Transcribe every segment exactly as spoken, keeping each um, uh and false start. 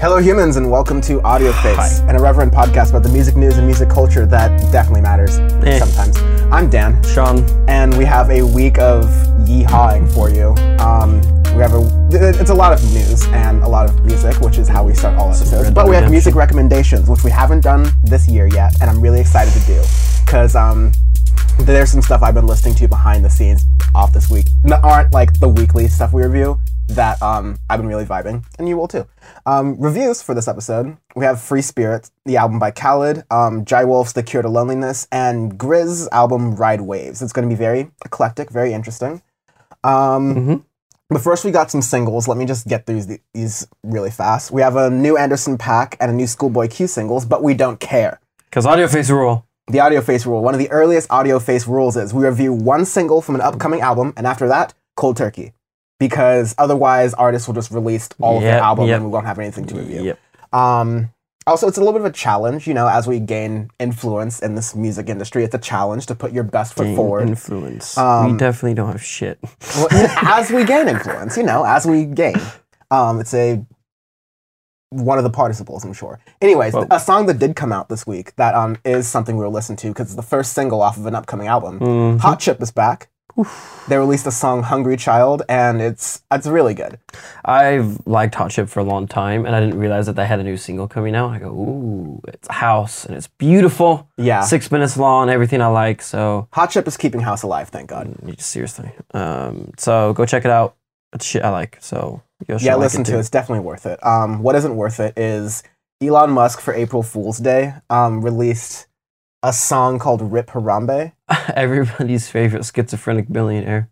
Hello humans and welcome to Audio Face, an irreverent podcast about the music news and music culture that definitely matters eh. sometimes. I'm Dan. Sean. And we have a week of yeehawing for you. Um, we have a, it's a lot of news and a lot of music, which is how we start all episodes. But we have music recommendations, which we haven't done this year yet, and I'm really excited to do. Because um, there's some stuff I've been listening to behind the scenes off this week. That aren't like the weekly stuff we review. That um, I've been really vibing, and you will too. Um, reviews for this episode, we have Free Spirit, the album by Khalid, um, Jai Wolf's The Cure to Loneliness, and Griz's album Ride Waves. It's going to be very eclectic, very interesting. Um, mm-hmm. But first we got some singles. Let me just get through these, these really fast. We have a new Anderson .Paak and a new Schoolboy Q singles, but we don't care. Because Audio Face rule. The Audio Face rule. One of the earliest Audio Face rules is we review one single from an upcoming album, and after that, cold turkey. Because otherwise, artists will just release all of yep, their album yep. and we won't have anything to review. Yep. Um, also, it's a little bit of a challenge, you know, as we gain influence in this music industry. It's a challenge to put your best foot gain forward. Influence. Um, we definitely don't have shit. Well, as we gain influence, you know, as we gain. Um, it's a one of the participles, I'm sure. Anyways, Whoa. a song that did come out this week that um is something we'll listen to because it's the first single off of an upcoming album. Mm-hmm. Hot Chip is back. Oof. They released the song Hungry Child, and it's it's really good. I've liked Hot Chip for a long time, and I didn't realize that they had a new single coming out. I go, ooh, it's House, and it's beautiful. Yeah. Six minutes long, everything I like, so... Hot Chip is keeping House alive, thank God. Seriously. Um, so go check it out. It's shit I like, so... Yeah, listen like it to it. It's definitely worth it. Um, what isn't worth it is Elon Musk, for April Fool's Day, um, released a song called Rip Harambe. Everybody's favorite schizophrenic billionaire.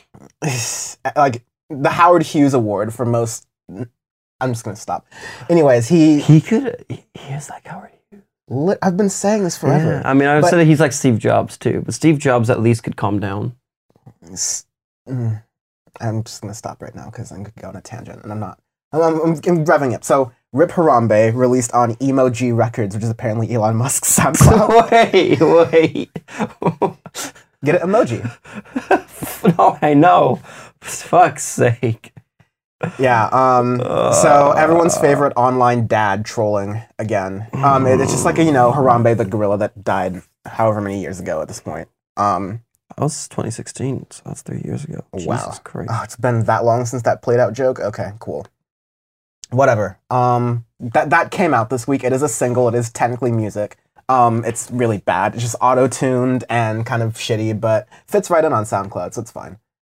Like, the Howard Hughes Award for most... I'm just going to stop. Anyways, he... He could... He is like Howard Hughes. Lit, I've been saying this forever. Yeah, I mean, I would but, say that he's like Steve Jobs, too. But Steve Jobs at least could calm down. Mm, I'm just going to stop right now because I'm going to go on a tangent, and I'm not. I'm, I'm, I'm, I'm revving up. So, Rip Harambe released on Emoji Records, which is apparently Elon Musk's SoundCloud. wait, wait. Get it? Emoji. No, I know. For fuck's sake. Yeah, um, uh, so everyone's favorite online dad trolling again. Um, it, it's just like, a, you know, Harambe the gorilla that died however many years ago at this point. Um, that was twenty sixteen, so that's three years ago. Wow. Jesus Christ. Oh, it's been that long since that played out joke? Okay, cool. Whatever. Um, that that came out this week. It is a single. It is technically music. Um, it's really bad. It's just auto-tuned and kind of shitty, but fits right in on SoundCloud, so it's fine.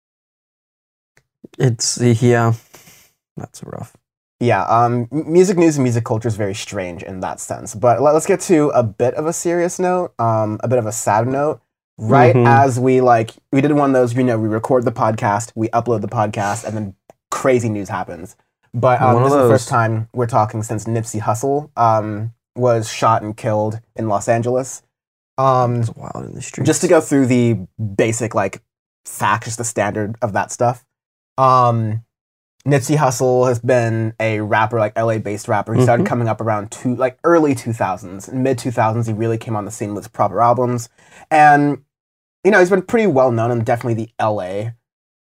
It's, yeah, that's rough. Yeah, um, music news and music culture is very strange in that sense. But let's get to a bit of a serious note, um, a bit of a sad note. Right mm-hmm. as we, like, we did one of those, you know, we record the podcast, we upload the podcast, and then crazy news happens. But um, this is the first time we're talking since Nipsey Hussle um, was shot and killed in Los Angeles. Um, it's wild in the streets. Just to go through the basic, like, facts, just the standard of that stuff. Um, Nipsey Hussle has been a rapper, like L A-based rapper. He mm-hmm. started coming up around two, like early two thousands. In mid two thousands, he really came on the scene with proper albums. And, you know, he's been pretty well known in definitely the L A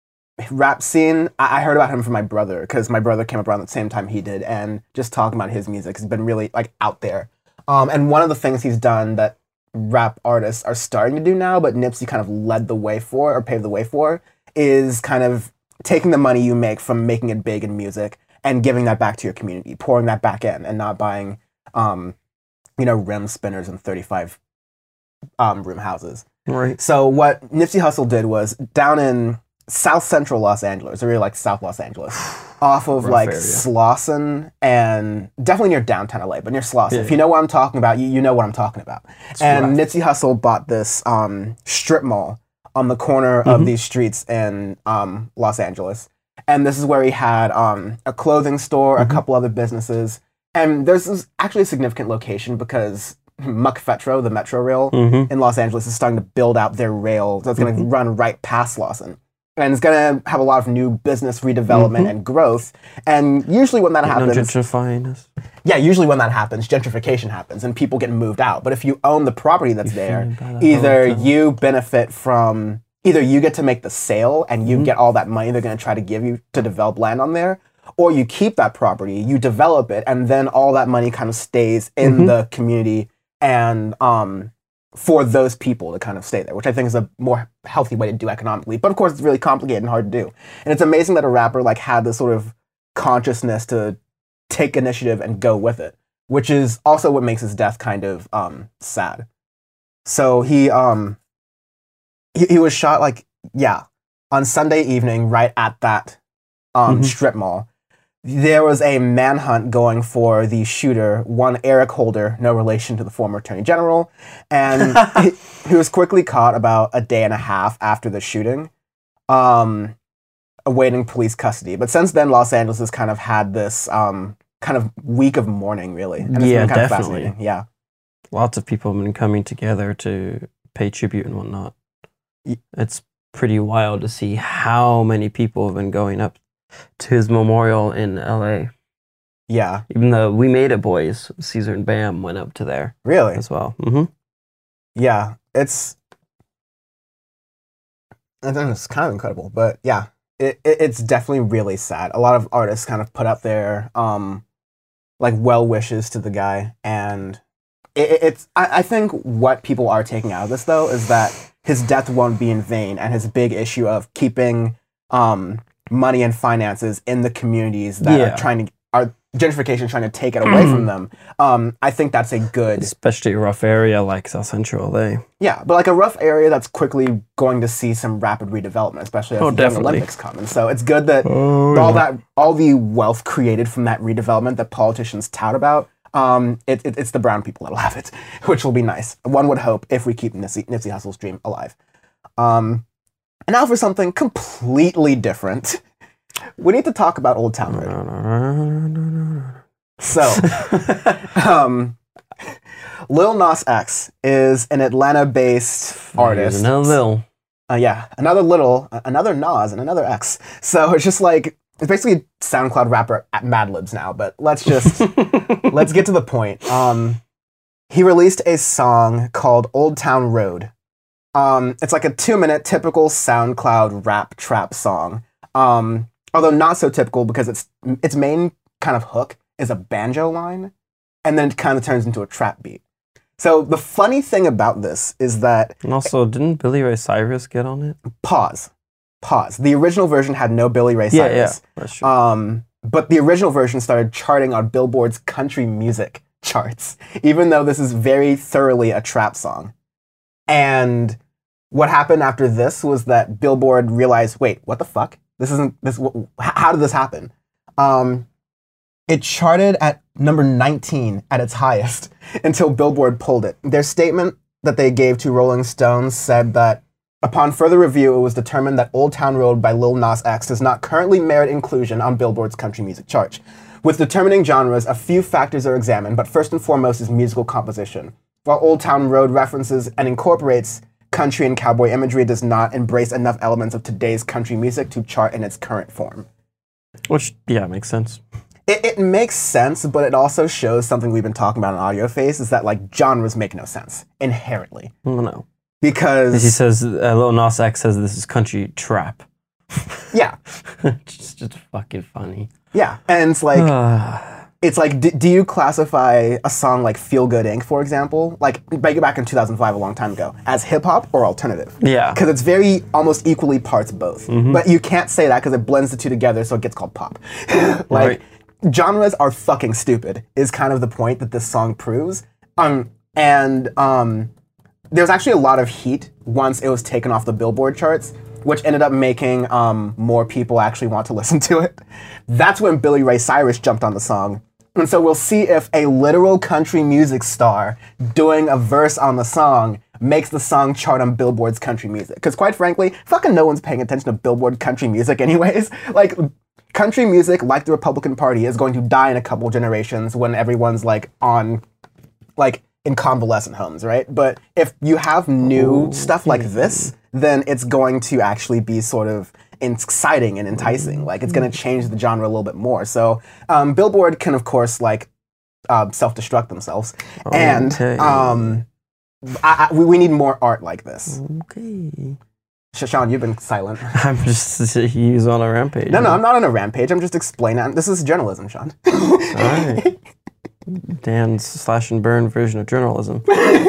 rap scene. I, I heard about him from my brother, because my brother came up around the same time he did, and just talking about his music has been really, like, out there. Um, and one of the things he's done that rap artists are starting to do now, but Nipsey kind of led the way for, or paved the way for, is kind of taking the money you make from making it big in music and giving that back to your community, pouring that back in, and not buying, um, you know, rim spinners and thirty-five um, room houses. Right. So what Nipsey Hussle did was down in South Central Los Angeles, or really like South Los Angeles, off of Rough like area. Slauson and definitely near downtown L A, but near Slauson. Yeah. If you know what I'm talking about, you, you know what I'm talking about. It's and rough. Nipsey Hussle bought this um, strip mall on the corner mm-hmm. of these streets in um, Los Angeles. And this is where he had um, a clothing store, mm-hmm. a couple other businesses. And there's this actually a significant location because McFetro, the Metro Rail mm-hmm. in Los Angeles, is starting to build out their rail. So it's going to mm-hmm. run right past Lawson. And it's going to have a lot of new business redevelopment mm-hmm. and growth. And usually when that no happens... gentrifying us. Yeah, usually when that happens, gentrification happens and people get moved out. But if you own the property that's you there, either you benefit from... Either you get to make the sale and you mm-hmm. get all that money they're going to try to give you to develop land on there, or you keep that property, you develop it, and then all that money kind of stays in Mhm. the community and um, for those people to kind of stay there, which I think is a more healthy way to do economically. But of course, it's really complicated and hard to do. And it's amazing that a rapper like had this sort of consciousness to take initiative and go with it, which is also what makes his death kind of um, sad. So he um he, he was shot like yeah on Sunday evening right at that um, Mhm. strip mall. There was a manhunt going for the shooter, one Eric Holder, no relation to the former attorney general, and he, he was quickly caught about a day and a half after the shooting, um, awaiting police custody. But since then, Los Angeles has kind of had this um, kind of week of mourning, really. And it's Yeah, been kind of definitely. fascinating. Yeah. Lots of people have been coming together to pay tribute and whatnot. Ye- It's pretty wild to see how many people have been going up to his memorial in L A. Yeah. Even the We Made It boys, Caesar and Bam, went up to there Really? as well. hmm Yeah. It's I think it's kind of incredible, but yeah, it, it it's definitely really sad. A lot of artists kind of put up their um like well wishes to the guy, and it, it- it's I, I think what people are taking out of this though is that his death won't be in vain, and his big issue of keeping um money and finances in the communities that Yeah. are trying to are gentrification trying to take it away from them. Um, I think that's a good Especially a rough area like South Central L A. yeah, but like a rough area that's quickly going to see some rapid redevelopment, especially as Oh, the Young definitely. Olympics come. And so it's good that Oh, all that, all the wealth created from that redevelopment that politicians tout about, um, it, it, it's the brown people that'll have it, which will be nice. One would hope if we keep Nipsey, Nipsey Hussle's dream alive. Um, and now for something completely different. We need to talk about Old Town Road. So, um, Lil Nas X is an Atlanta-based artist. Another little. Uh, yeah, another little, uh, another Nas, and another X. So it's just like it's basically a SoundCloud rapper at Mad Libs now. But let's just let's get to the point. Um, he released a song called "Old Town Road." Um, it's like a two-minute typical SoundCloud rap trap song. Um, although not so typical because its its main kind of hook is a banjo line, and then it kind of turns into a trap beat. So the funny thing about this is that And also, didn't Billy Ray Cyrus get on it? pause, pause. The original version had no Billy Ray Yeah, yeah. Cyrus. That's true. Um, but the original version started charting on Billboard's country music charts, even though this is very thoroughly a trap song. And what happened after this was that Billboard realized, wait, what the fuck? This isn't this. wh- How did this happen? Um, it charted at number nineteen at its highest until Billboard pulled it. Their statement that they gave to Rolling Stone said that upon further review, it was determined that Old Town Road by Lil Nas X does not currently merit inclusion on Billboard's country music chart. With determining genres, a few factors are examined, but first and foremost is musical composition. While Old Town Road references and incorporates country and cowboy imagery, it does not embrace enough elements of today's country music to chart in its current form. Which, yeah, makes sense. It, it makes sense, but it also shows something we've been talking about in Audio Face, is that like genres make no sense inherently. I don't know. Because He says, uh, Lil Nas X says this is country trap. yeah, It's just fucking funny. yeah. And it's like Ah, it's like d- do you classify a song like Feel Good Incorporated, for example, like back back in two thousand five, a long time ago, as hip hop or alternative? yeah. Because it's very almost equally parts both. But you can't say that because it blends the two together, so it gets called pop. like Right. genres are fucking stupid is kind of the point that this song proves. Um, and um, there was actually a lot of heat once it was taken off the Billboard charts, which ended up making um, more people actually want to listen to it. That's when Billy Ray Cyrus jumped on the song. And so we'll see if a literal country music star doing a verse on the song makes the song chart on Billboard's country music. Because quite frankly, fucking no one's paying attention to Billboard country music anyways. Like, country music, like the Republican Party, is going to die in a couple generations when everyone's like on, like, in convalescent homes, right? But if you have new stuff like this, then it's going to actually be sort of exciting and enticing. Like, it's going to change the genre a little bit more. So um, Billboard can, of course, like uh, self-destruct themselves, and Okay. um, I, I, we, we need more art like this. Okay. Sh- Sean, you've been silent. I'm just he's on a rampage. No, no, I'm not on a rampage. I'm just explaining. This is journalism, Sean. All right. Dan's slash and burn version of journalism.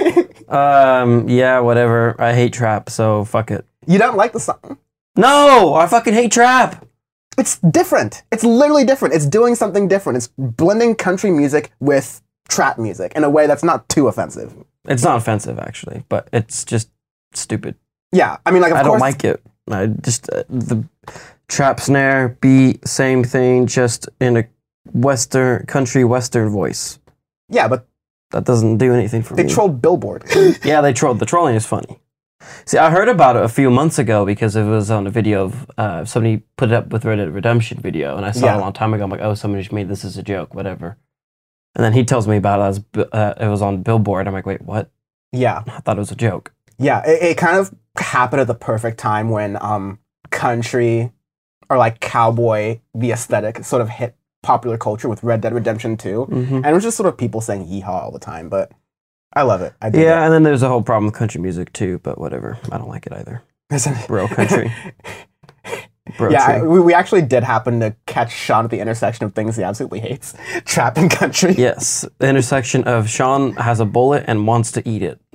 um, yeah, whatever. I hate trap, so fuck it. You don't like the song? No, I fucking hate trap. It's different. It's literally different. It's doing something different. It's blending country music with trap music in a way that's not too offensive. It's not offensive, actually, but it's just stupid. Yeah, I mean, like, of I course... don't like it. I just, uh, the trap snare, beat, same thing, just in a western, country western voice. Yeah, but... That doesn't do anything for they me. They trolled Billboard. Yeah, they trolled. The trolling is funny. See, I heard about it a few months ago because it was on a video of, uh, somebody put it up with Red Dead Redemption video, and I saw Yeah. it a long time ago. I'm like, oh, somebody just made this as a joke, whatever. And then he tells me about it as, uh, it was on Billboard. I'm like, wait, what? Yeah. I thought it was a joke. Yeah, it, it kind of happened at the perfect time when um, country or like cowboy, the aesthetic, sort of hit popular culture with Red Dead Redemption two. Mm-hmm. And it was just sort of people saying yeehaw all the time, but I love it. I dig Yeah, it. and then there's a whole problem with country music too, but whatever. I don't like it either. Bro country. Bro yeah, I, tree. we, we actually did happen to catch Sean at the intersection of things he absolutely hates. Trap and country. Yes, the intersection of Sean has a bullet and wants to eat it.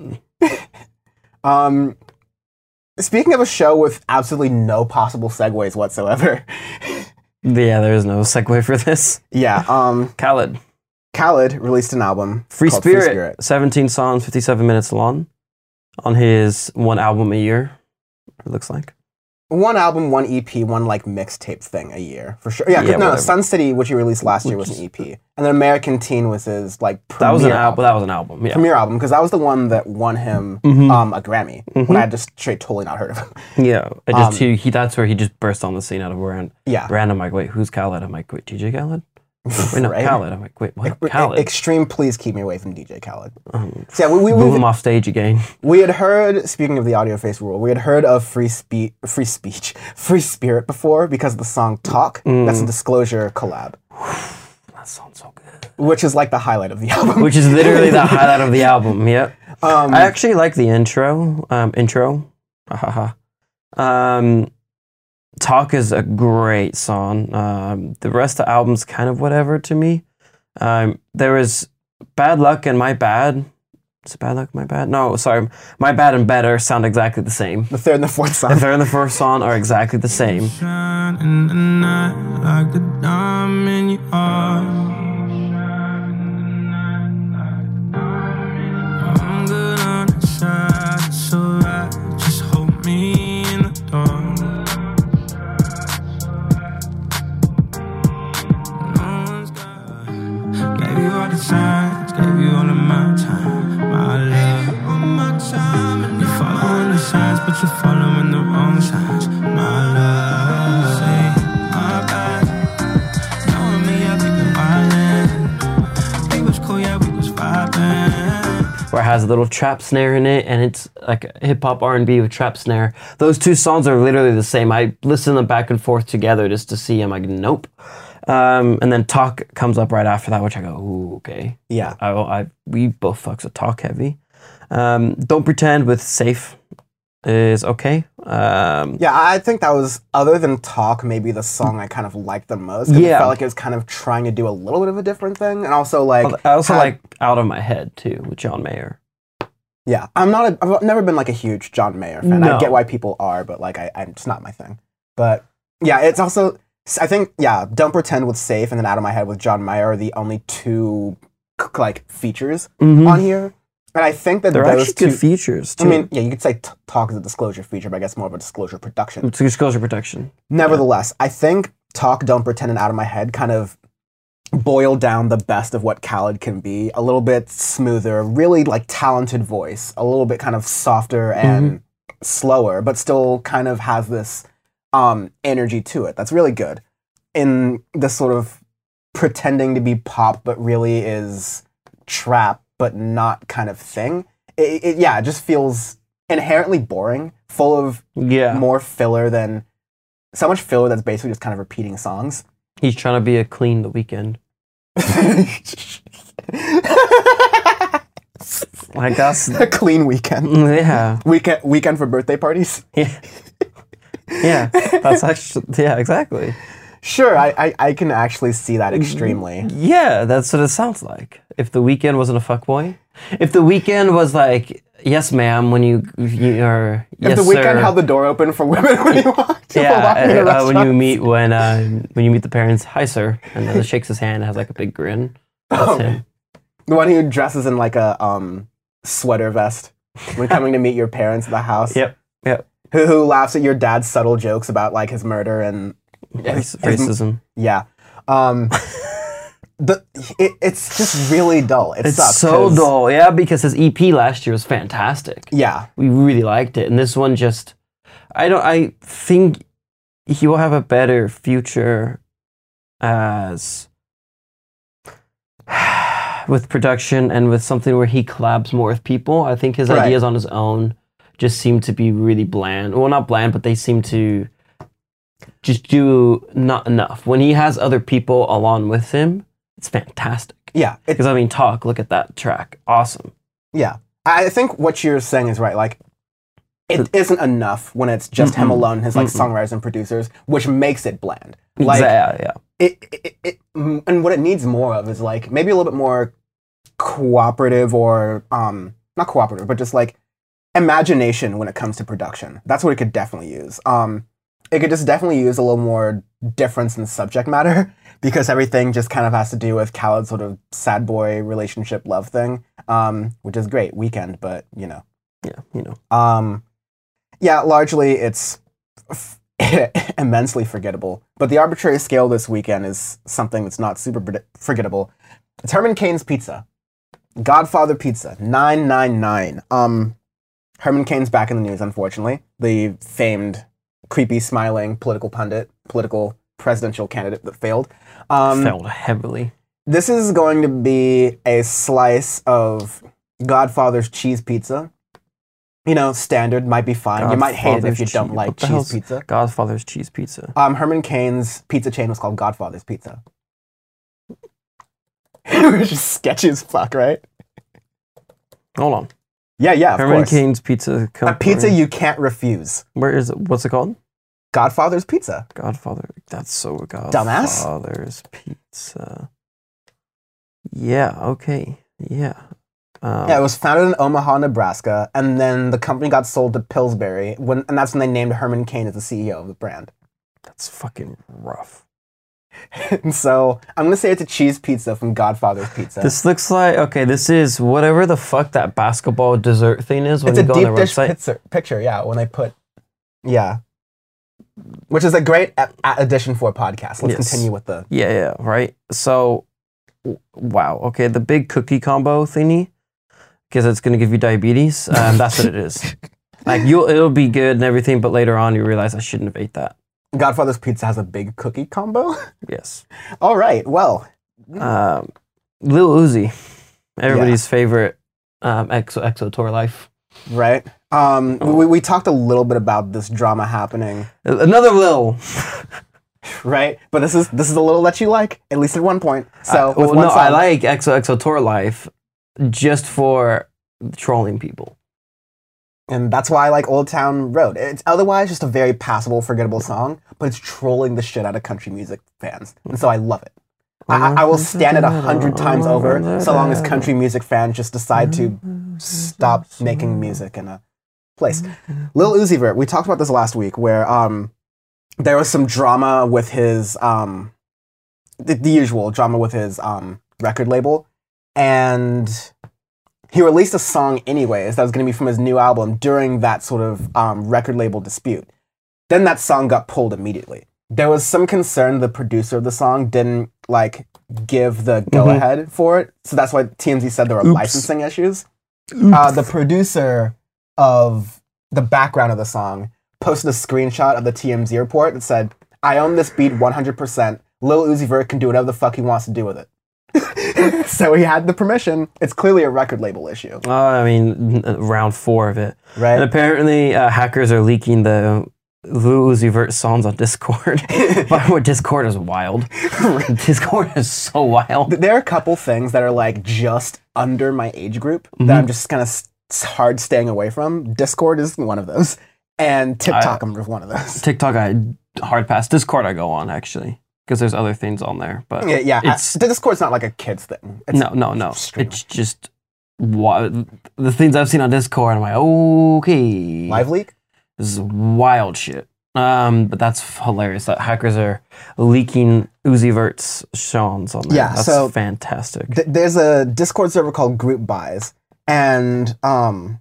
Um, speaking of a show with absolutely no possible segues whatsoever. Yeah, there is no segue for this. Yeah, um, Khaled. Khaled released an album Free called Spirit, Free Spirit. seventeen songs, fifty-seven minutes long, on his one album a year, it looks like. One album, one E P, one like mixtape thing a year for sure. Yeah, 'cause Yeah, no, whatever. Sun City, which he released last year, was Which an E P, and then American Teen was his like That premiere was an album. album. That was an album. Yeah. Premiere album, because that was the one that won him Mhm. um, a Grammy. Mhm. When I had just straight totally not heard of him. Yeah. I just Um, he, he that's where he just burst on the scene out of ran, Yeah, random. I'm like, wait, who's Khaled? I'm like, wait, D J Khaled? Wait, no, Right? Khaled. I'm like, wait, what? E- Khaled. Extreme, please keep me away from D J Khaled. Um, So yeah, we, we, Boo we, him off stage again. we had heard, speaking of the audio face rule, we had heard of free speech, free speech, free spirit before because of the song Talk. That's a Disclosure collab, That sounds so good. which is like the highlight of the album. Which is literally the highlight of the album. Yep. um, I actually like the intro. Um, intro. Ahaha. Um, Talk is a great song. Um, the rest of the album's kind of whatever to me. Um, there is Bad Luck and My Bad. Is it Bad Luck, My Bad? No, sorry. My Bad and Better sound exactly the same. the third and the fourth The song. third and the first song are exactly the same. Shine in the night like a diamond you are. I'm good on the side, it's alright. Just hold me in the dark. No one's got. Gave you all the signs, gave you all of my time, my love, all my time. And you're following the signs, but you're following the wrong signs, my love. Say my bad. Knowing me, yeah, we been wildin'. We was cool, yeah, we was vibing. Where it has a little trap snare in it, and it's like hip hop R and B with trap snare. Those two songs are literally the same. I listen to them back and forth together just to see. I'm like, nope. Um, and then Talk comes up right after that, which I go, ooh, okay. Yeah. I, I we both fucks with Talk heavy. Um, Don't Pretend with Safe is okay. Um, Yeah, I think that was, other than Talk, maybe the song I kind of liked the most. 'Cause Yeah. It felt like it was kind of trying to do a little bit of a different thing. And also, like. I also had- like Out of My Head too with John Mayer. Yeah, I'm not, a, I've never been like a huge John Mayer fan. No. I get why people are, but like, I, I'm just not my thing. But yeah, it's also, I think, yeah, Don't Pretend with Safe and then Out of My Head with John Mayer are the only two, like, features Mm-hmm. on here. And I think that They're those actually two. good features too. I mean, yeah, you could say t- Talk is a disclosure feature, but I guess more of a disclosure production. it's disclosure protection. Nevertheless, I think Talk, Don't Pretend, and Out of My Head kind of boil down the best of what Khaled can be. A little bit smoother, really like talented voice, a little bit kind of softer and slower, but still kind of has this um, energy to it that's really good. In this sort of pretending to be pop, but really is trap, but not kind of thing. It, it, yeah, it just feels inherently boring, full of Yeah. more filler than so much filler that's basically just kind of repeating songs. He's trying to be a clean the weekend. I guess. A clean weekend. Yeah. Weekend weekend for birthday parties. Yeah. Yeah. That's actually. Yeah. Exactly. Sure, I, I I can actually see that extremely. Yeah, that's what it sounds like. If the weekend wasn't a fuckboy, if the weekend was like, yes, ma'am, when you you are. If yes, the weekend sir. held the door open for women when you walked, Yeah, walking in a uh, uh, when you restaurant. meet when uh, when you meet the parents, hi sir, and then shakes his hand, and has like a big grin. That's Oh, him. the one who dresses in like a um sweater vest when coming to meet your parents at the house. Yep, yep. Who who laughs at your dad's subtle jokes about like his murder and Race, his- racism. yeah. Um, the it, it's just really dull. It It's sucks. so 'cause- dull, yeah, because his E P last year was fantastic. Yeah, We really liked it, and this one just, I don't, I think he will have a better future as with production and with something where he collabs more with people. I think his Right. ideas on his own just seem to be really bland. Well, not bland, but they seem to just do not enough. When he has other people along with him, it's fantastic. yeah, it, Because I mean, talk. Look at that track. Awesome. yeah. I think what you're saying is right. Like, it isn't enough when it's just him Mm-mm. alone, his like Mm-mm. songwriters and producers, which makes it bland. Like, yeah, yeah. it, it, it, mm, and what it needs more of is like maybe a little bit more cooperative or um not cooperative, but just like imagination when it comes to production. That's what it could definitely use. Um, it could just definitely use a little more difference in subject matter because everything just kind of has to do with Khaled's sort of sad boy relationship love thing, um, which is great. Weekend, but you know, Yeah, you know. um, yeah, largely it's f- immensely forgettable. But the arbitrary scale this weekend is something that's not super predi- forgettable. It's Herman Cain's Pizza, Godfather Pizza, nine nine nine. Um, Herman Cain's back in the news, unfortunately. The famed, creepy, smiling political pundit, political presidential candidate that failed. Um, Failed heavily. This is going to be a slice of Godfather's cheese pizza. You know, standard, might be fine. You might hate it if you Godfather's don't cheese- like what the cheese hell's pizza. Godfather's cheese pizza. Um, Herman Cain's pizza chain was called Godfather's Pizza. It was just sketchy as fuck, right? Hold on. Yeah, yeah, of Herman course. Cain's Pizza A Company. pizza you can't refuse. Where is it? What's it called? Godfather's Pizza. Godfather. That's so Godfather's Dumbass. Pizza. Yeah. Okay. Yeah. Um, Yeah, it was founded in Omaha, Nebraska, and then the company got sold to Pillsbury, when, and that's when they named Herman Cain as the C E O of the brand. That's fucking rough. And so I'm gonna say it's a cheese pizza from Godfather's Pizza. This looks like okay. This is whatever the fuck that basketball dessert thing is when it's you a go on deep their dish website. pizza, picture, yeah. When they put, yeah, which is a great a- a- addition for a podcast. Let's Yes. continue with the. Yeah, yeah, right. So, w- wow. Okay, the big cookie combo thingy, because it's gonna give you diabetes. Um, that's what it is. Like you'll, it'll be good and everything, but later on you realize I shouldn't have ate that. Godfather's Pizza has a big cookie combo. Yes. All right, well, Um, Lil Uzi, everybody's favorite um, Exo Exo Tour life. right. Um, we we talked a little bit about this drama happening, Another Lil. right? But this is this is a little that you like, at least at one point. So Uh, with well, one no, song, I like Exo Exo Tour life just for trolling people. and that's why I like Old Town Road. It's otherwise just a very passable, forgettable song, but it's trolling the shit out of country music fans, and so I love it. I, I- I will stand it a hundred times over, so long as country music fans just decide to stop making music in a place. Lil Uzi Vert, we talked about this last week, where um, there was some drama with his um, the, the usual drama with his um, record label, and he released a song anyways that was going to be from his new album during that sort of um, record label dispute. Then that song got pulled immediately. There was some concern the producer of the song didn't like give the go ahead for it, so that's why T M Z said there were Oops. licensing issues. Uh, the producer of the background of the song posted a screenshot of the T M Z report that said, "I own this beat one hundred percent. Lil Uzi Vert can do whatever the fuck he wants to do with it." So he had the permission. It's clearly a record label issue, Uh, I mean, n- round four of it. And right? apparently, uh, hackers are leaking the Lil Uzi Vert songs on Discord. By the way, Discord is wild. Discord is so wild. There are a couple things that are like just under my age group mm-hmm. that I'm just kind of s- hard staying away from. Discord is one of those, and TikTok I, is one of those. TikTok, I hard pass. Discord, I go on actually because there's other things on there. But yeah, yeah. It's, I, Discord's not like a kid's thing. It's no, no, no. It's just what the things I've seen on Discord. I'm like, okay, Live Leak. This is wild shit. Um, but that's hilarious that hackers are leaking Uzi Vert's songs on there. Yeah, that's so fantastic. Th- there's a Discord server called Group Buys, and um,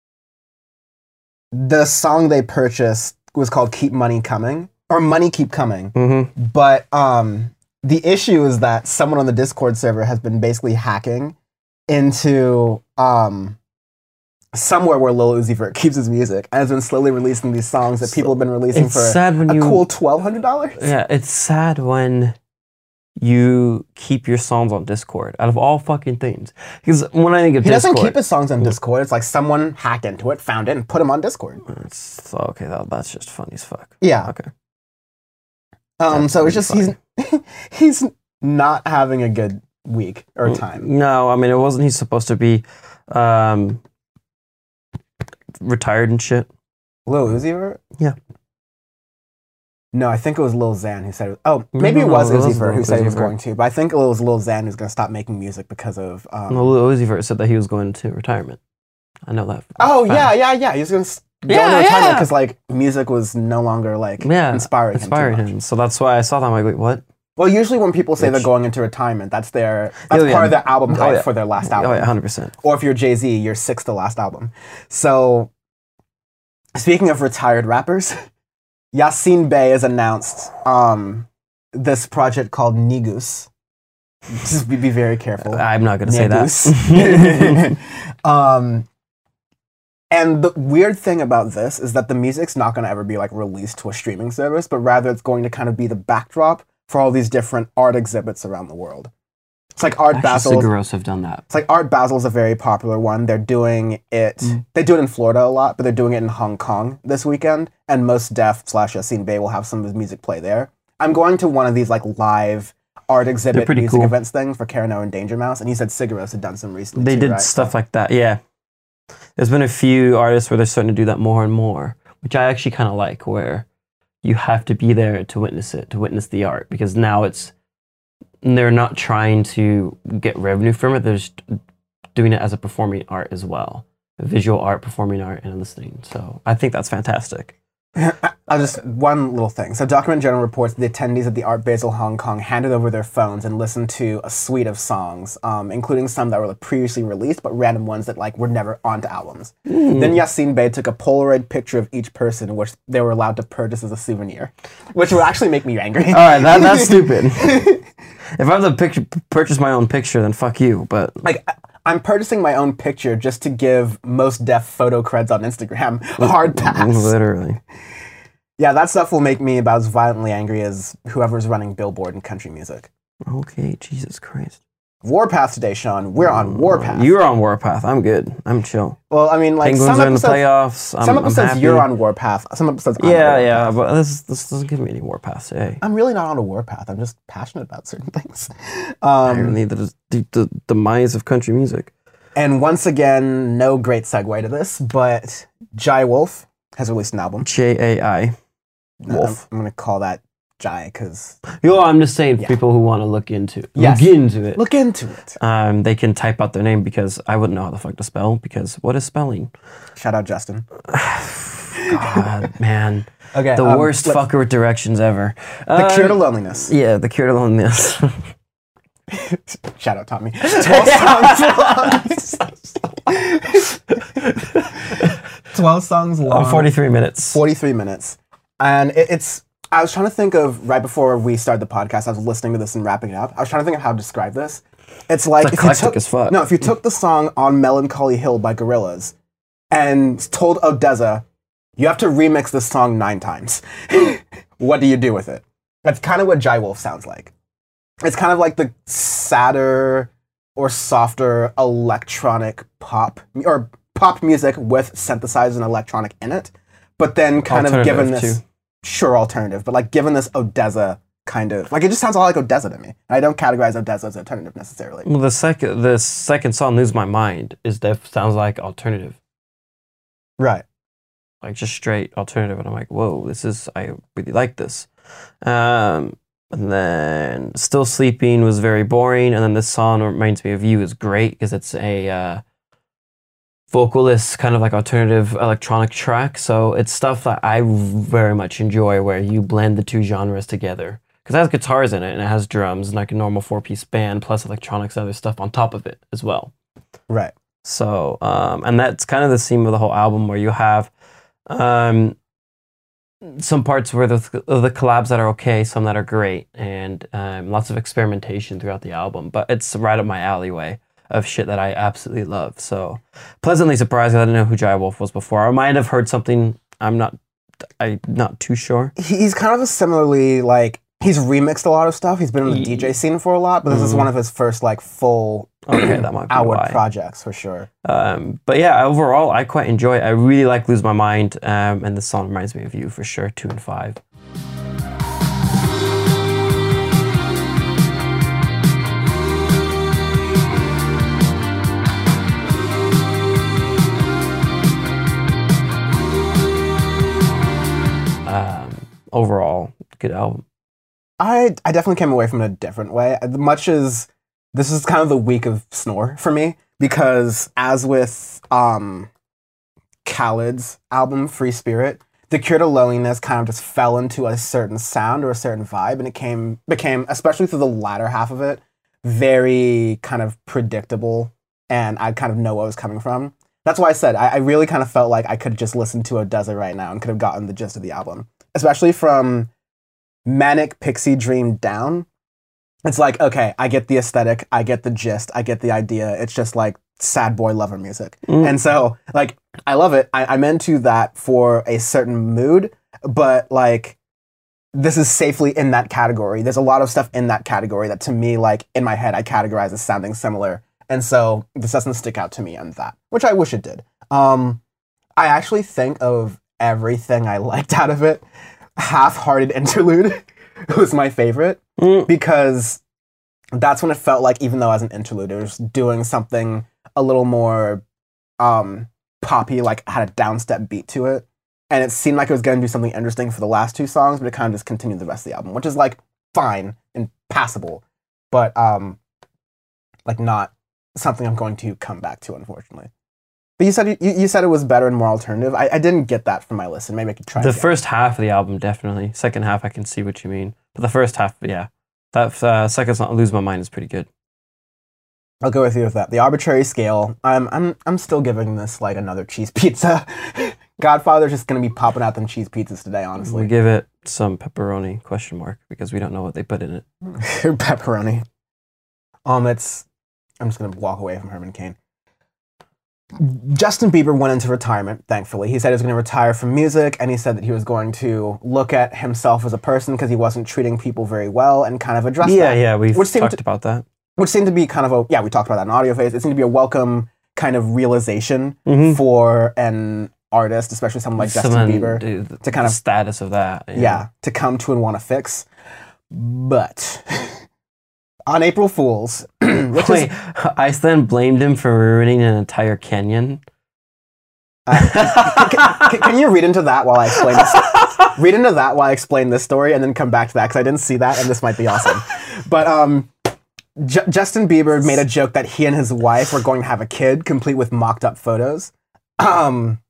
the song they purchased was called "Keep Money Coming" or "Money Keep Coming." Mm-hmm. But um, the issue is that someone on the Discord server has been basically hacking into um. somewhere where Lil Uzi Vert keeps his music and has been slowly releasing these songs that people have been releasing it's for sad when a you, cool twelve hundred dollars. Yeah, it's sad when you keep your songs on Discord out of all fucking things. Because when I think of he Discord... He doesn't keep his songs on Discord. It's like someone hacked into it, found it, and put them on Discord. It's, okay, that, that's just funny as fuck. Yeah. Okay. Um. That's so it's just funny. he's he's not having a good week or time. No, I mean, it wasn't he's supposed to be... Um, retired and shit. Lil Uzi Vert? Yeah. No, I think it was Lil Xan who said it was, oh, maybe no, it was no, Uzi was Vert who said he was Vert. going to, but I think it was Lil Xan who's going to stop making music because of... Um, no, Lil Uzi Vert said that he was going to retirement. I know that. Oh, fact. yeah, yeah, yeah. He was going to go yeah, into retirement yeah. because like, music was no longer like yeah, inspiring, inspiring him. him. So that's why I saw that. I'm like, wait, what? Well, usually when people say Which, they're going into retirement, that's their that's oh, yeah. part of their album hype oh, yeah. for their last album. Oh, yeah, one hundred percent. Or if you're Jay-Z, your sixth to last album. So, speaking of retired rappers, Yasin Bey has announced um, this project called Negus. Just be, be very careful. I'm not going to say that. um, and the weird thing about this is that the music's not going to ever be like released to a streaming service, but rather it's going to kind of be the backdrop for all these different art exhibits around the world. It's like Art Basel. Cigaros have done that. It's like Art Basel is a very popular one. They're doing it. Mm. They do it in Florida a lot, but they're doing it in Hong Kong this weekend. And Mos Def slash Yasin Bey will have some of his music play there. I'm going to one of these like live art exhibit music cool. events things for Carano and Danger Mouse, and he said Cigaros had done some recently. They too, did right? stuff like that. Yeah, there's been a few artists where they're starting to do that more and more, which I actually kind of like, where you have to be there to witness it, to witness the art, because now it's. They're not trying to get revenue from it. They're just doing it as a performing art as well. Visual art, performing art, and listening. So I think that's fantastic. I'll just, one little thing. So Document Journal reports the attendees at the Art Basel Hong Kong handed over their phones and listened to a suite of songs, um, including some that were like, previously released, but random ones that like were never onto albums. Mm. Then Yasin Bey took a Polaroid picture of each person, which they were allowed to purchase as a souvenir, which would actually make me angry. All right, that, that's stupid. If I have to picture, purchase my own picture, then fuck you. But like, I'm purchasing my own picture just to give Mos Def photo creds on Instagram. Hard pass. Literally. Yeah, that stuff will make me about as violently angry as whoever's running Billboard in country music. Okay, Jesus Christ. Warpath today, Sean. We're on Warpath. You're on Warpath. I'm good. I'm chill. Well, I mean, like Penguins some are in the episodes, playoffs. I'm, some episodes I'm happy. you're on Warpath. Some episodes I'm yeah, on yeah, Warpath. but this this doesn't give me any Warpath today. I'm really not on a Warpath. I'm just passionate about certain things. Um, Apparently, the, the the demise of country music. And once again, no great segue to this, but Jai Wolf has released an album. J A I Wolf. I'm, I'm going to call that Jai because... Yo, I'm just saying for yeah. people who want to look into yes. look into it. Look into it. Um, they can type out their name because I wouldn't know how the fuck to spell because what is spelling? Shout out Justin. God, man. Okay. The um, worst fucker with directions ever. The uh, Cure to Loneliness. Yeah, The Cure to Loneliness. Shout out Tommy. twelve songs long. twelve songs long. Oh, forty-three minutes. forty-three minutes. And it, it's, I was trying to think of, right before we started the podcast, I was listening to this and wrapping it up. I was trying to think of how to describe this. It's like, it's if eclectic you took, as fuck. No, if you took the song On Melancholy Hill by Gorillaz and told Odessa, you have to remix this song nine times. What do you do with it? That's kind of what Jai Wolf sounds like. It's kind of like the sadder or softer electronic pop or pop music with synthesizers and electronic in it, but then kind of given this. Too. sure alternative, but like given this ODESZA kind of like it just sounds a lot like ODESZA to me. I don't categorize ODESZA as alternative necessarily. Well, the second the second song, "Lose My Mind," is def sounds like alternative, Right. like just straight alternative, and I'm like, whoa, this is I really like this. Um, and then "Still Sleeping" was very boring, and then this song "Reminds Me of You" is great because it's a uh, vocalist kind of like alternative electronic track, so it's stuff that I very much enjoy where you blend the two genres together. Because it has guitars in it, and it has drums, and like a normal four-piece band, plus electronics and other stuff on top of it as well. Right. So, um, and that's kind of the theme of the whole album, where you have um, some parts where the, the collabs that are okay, some that are great, and um, lots of experimentation throughout the album. But it's right up my alleyway of shit that I absolutely love. So, pleasantly surprised. I didn't know who Jai Wolf was before. I might have heard something. I'm not. I'm not too sure. He's kind of a similarly like. He's remixed a lot of stuff. He's been in the D J scene for a lot, but this mm. is one of his first like full okay, that might be outward why. projects for sure. Um, but yeah, overall, I quite enjoy it. I really like "Lose My Mind," um, and the song reminds me of you for sure. Two and five. Um, overall, good album. I I definitely came away from it a different way. As much as this is kind of the week of Snore for me, because as with um, Khaled's album Free Spirit, The Cure to Loneliness kind of just fell into a certain sound or a certain vibe, and it came became, especially through the latter half of it, very kind of predictable, and I kind of know what was coming from. That's why I said I, I really kind of felt like I could just listen to ODESZA right now and could have gotten the gist of the album, especially from Manic Pixie Dream down. It's like, okay, I get the aesthetic, I get the gist, I get the idea. It's just like sad boy lover music. Mm. And so, like, I love it. I, I'm into that for a certain mood, but like, this is safely in that category. There's a lot of stuff in that category that to me, like, in my head, I categorize as sounding similar. And so this doesn't stick out to me on that, which I wish it did. Um, I actually think of everything I liked out of it. Half-Hearted Interlude was my favorite mm. because that's when it felt like, even though as an interlude, it was doing something a little more um, poppy, like had a downstep beat to it. And it seemed like it was going to do something interesting for the last two songs, but it kind of just continued the rest of the album, which is like fine and passable, but um, like not something I'm going to come back to, unfortunately. But you said you, you said it was better and more alternative. I, I didn't get that from my listen. Maybe I could try. The again. first half of the album, definitely. Second half, I can see what you mean. But the first half, yeah, that uh, second song, "Lose My Mind," is pretty good. I'll go with you with that. The Arbitrary Scale. I'm I'm I'm still giving this like another cheese pizza. Godfather's just gonna be popping out them cheese pizzas today. Honestly, we give it some pepperoni question mark because we don't know what they put in it. Pepperoni. Um, it's. I'm just gonna walk away from Herman Cain. Justin Bieber went into retirement, thankfully. He said he was going to retire from music, and he said that he was going to look at himself as a person because he wasn't treating people very well and kind of address yeah, that. Yeah, yeah, we've which talked to, about that. Which seemed to be kind of a, yeah, we talked about that in audio phase. It seemed to be a welcome kind of realization mm-hmm. for an artist, especially someone like Someone, Justin Bieber, dude, to kind of, status of that. Yeah, yeah to come to and want to fix. But on April Fool's, which Wait, is, Iceland blamed him for ruining an entire canyon. Uh, can, can, can you read into that while I explain this? Read into that while I explain this story, and then come back to that because I didn't see that, and this might be awesome. But um, J- Justin Bieber made a joke that he and his wife were going to have a kid, complete with mocked-up photos. Um,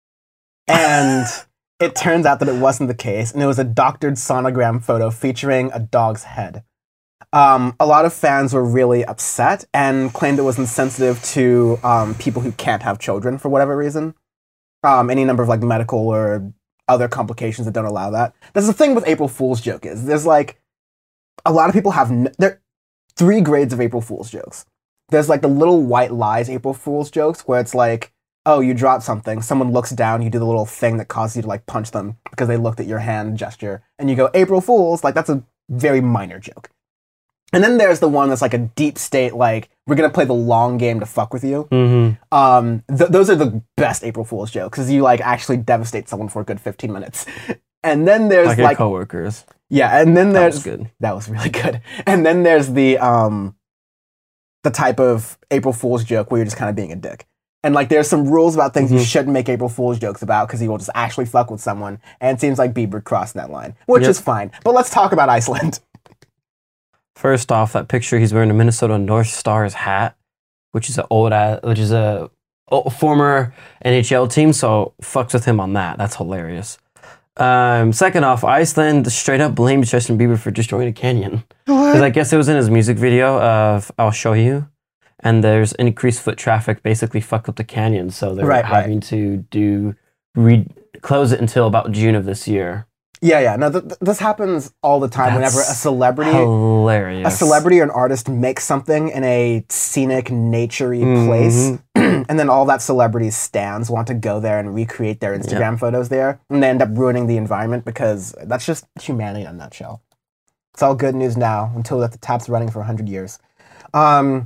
and it turns out that it wasn't the case, and it was a doctored sonogram photo featuring a dog's head. Um, a lot of fans were really upset and claimed it was insensitive to um, people who can't have children for whatever reason. Um, any number of like medical or other complications that don't allow that. That's the thing with April Fool's joke is there's like a lot of people have n- there are three grades of April Fool's jokes. There's like the little white lies April Fool's jokes where it's like, oh, you dropped something, someone looks down, you do the little thing that causes you to like punch them because they looked at your hand gesture, and you go April Fool's. Like that's a very minor joke. And then there's the one that's like a deep state, like, we're going to play the long game to fuck with you. Mm-hmm. Um, th- those are the best April Fool's jokes, because you, like, actually devastate someone for a good fifteen minutes. And then there's Like your like coworkers. yeah, and then That there's was good. that was really good. And then there's the um the type of April Fool's joke where you're just kind of being a dick. And like there's some rules about things you Mhm. shouldn't make April Fool's jokes about because you will just actually fuck with someone. And it seems like Bieber crossed that line, which Yep. is fine. But let's talk about Iceland. First off, that picture he's wearing a Minnesota North Stars hat, which is a old uh, which is a o- former N H L team. So fucks with him on that. That's hilarious. Um, second off, Iceland straight up blames Justin Bieber for destroying a canyon. Because I guess it was in his music video of "I'll Show You," and there's increased foot traffic, basically fuck up the canyon. So they're Right, right. having to do re- close it until about June of this year. Yeah, yeah. No, th- th- this happens all the time. Whenever a That's celebrity, Hilarious. a celebrity or an artist makes something in a scenic, naturey Mhm. place, and then all that celebrity's stands want to go there and recreate their Instagram photos there, and they end up ruining the environment because that's just humanity in a nutshell. It's all good news now until that the tap's running for one hundred years. Um,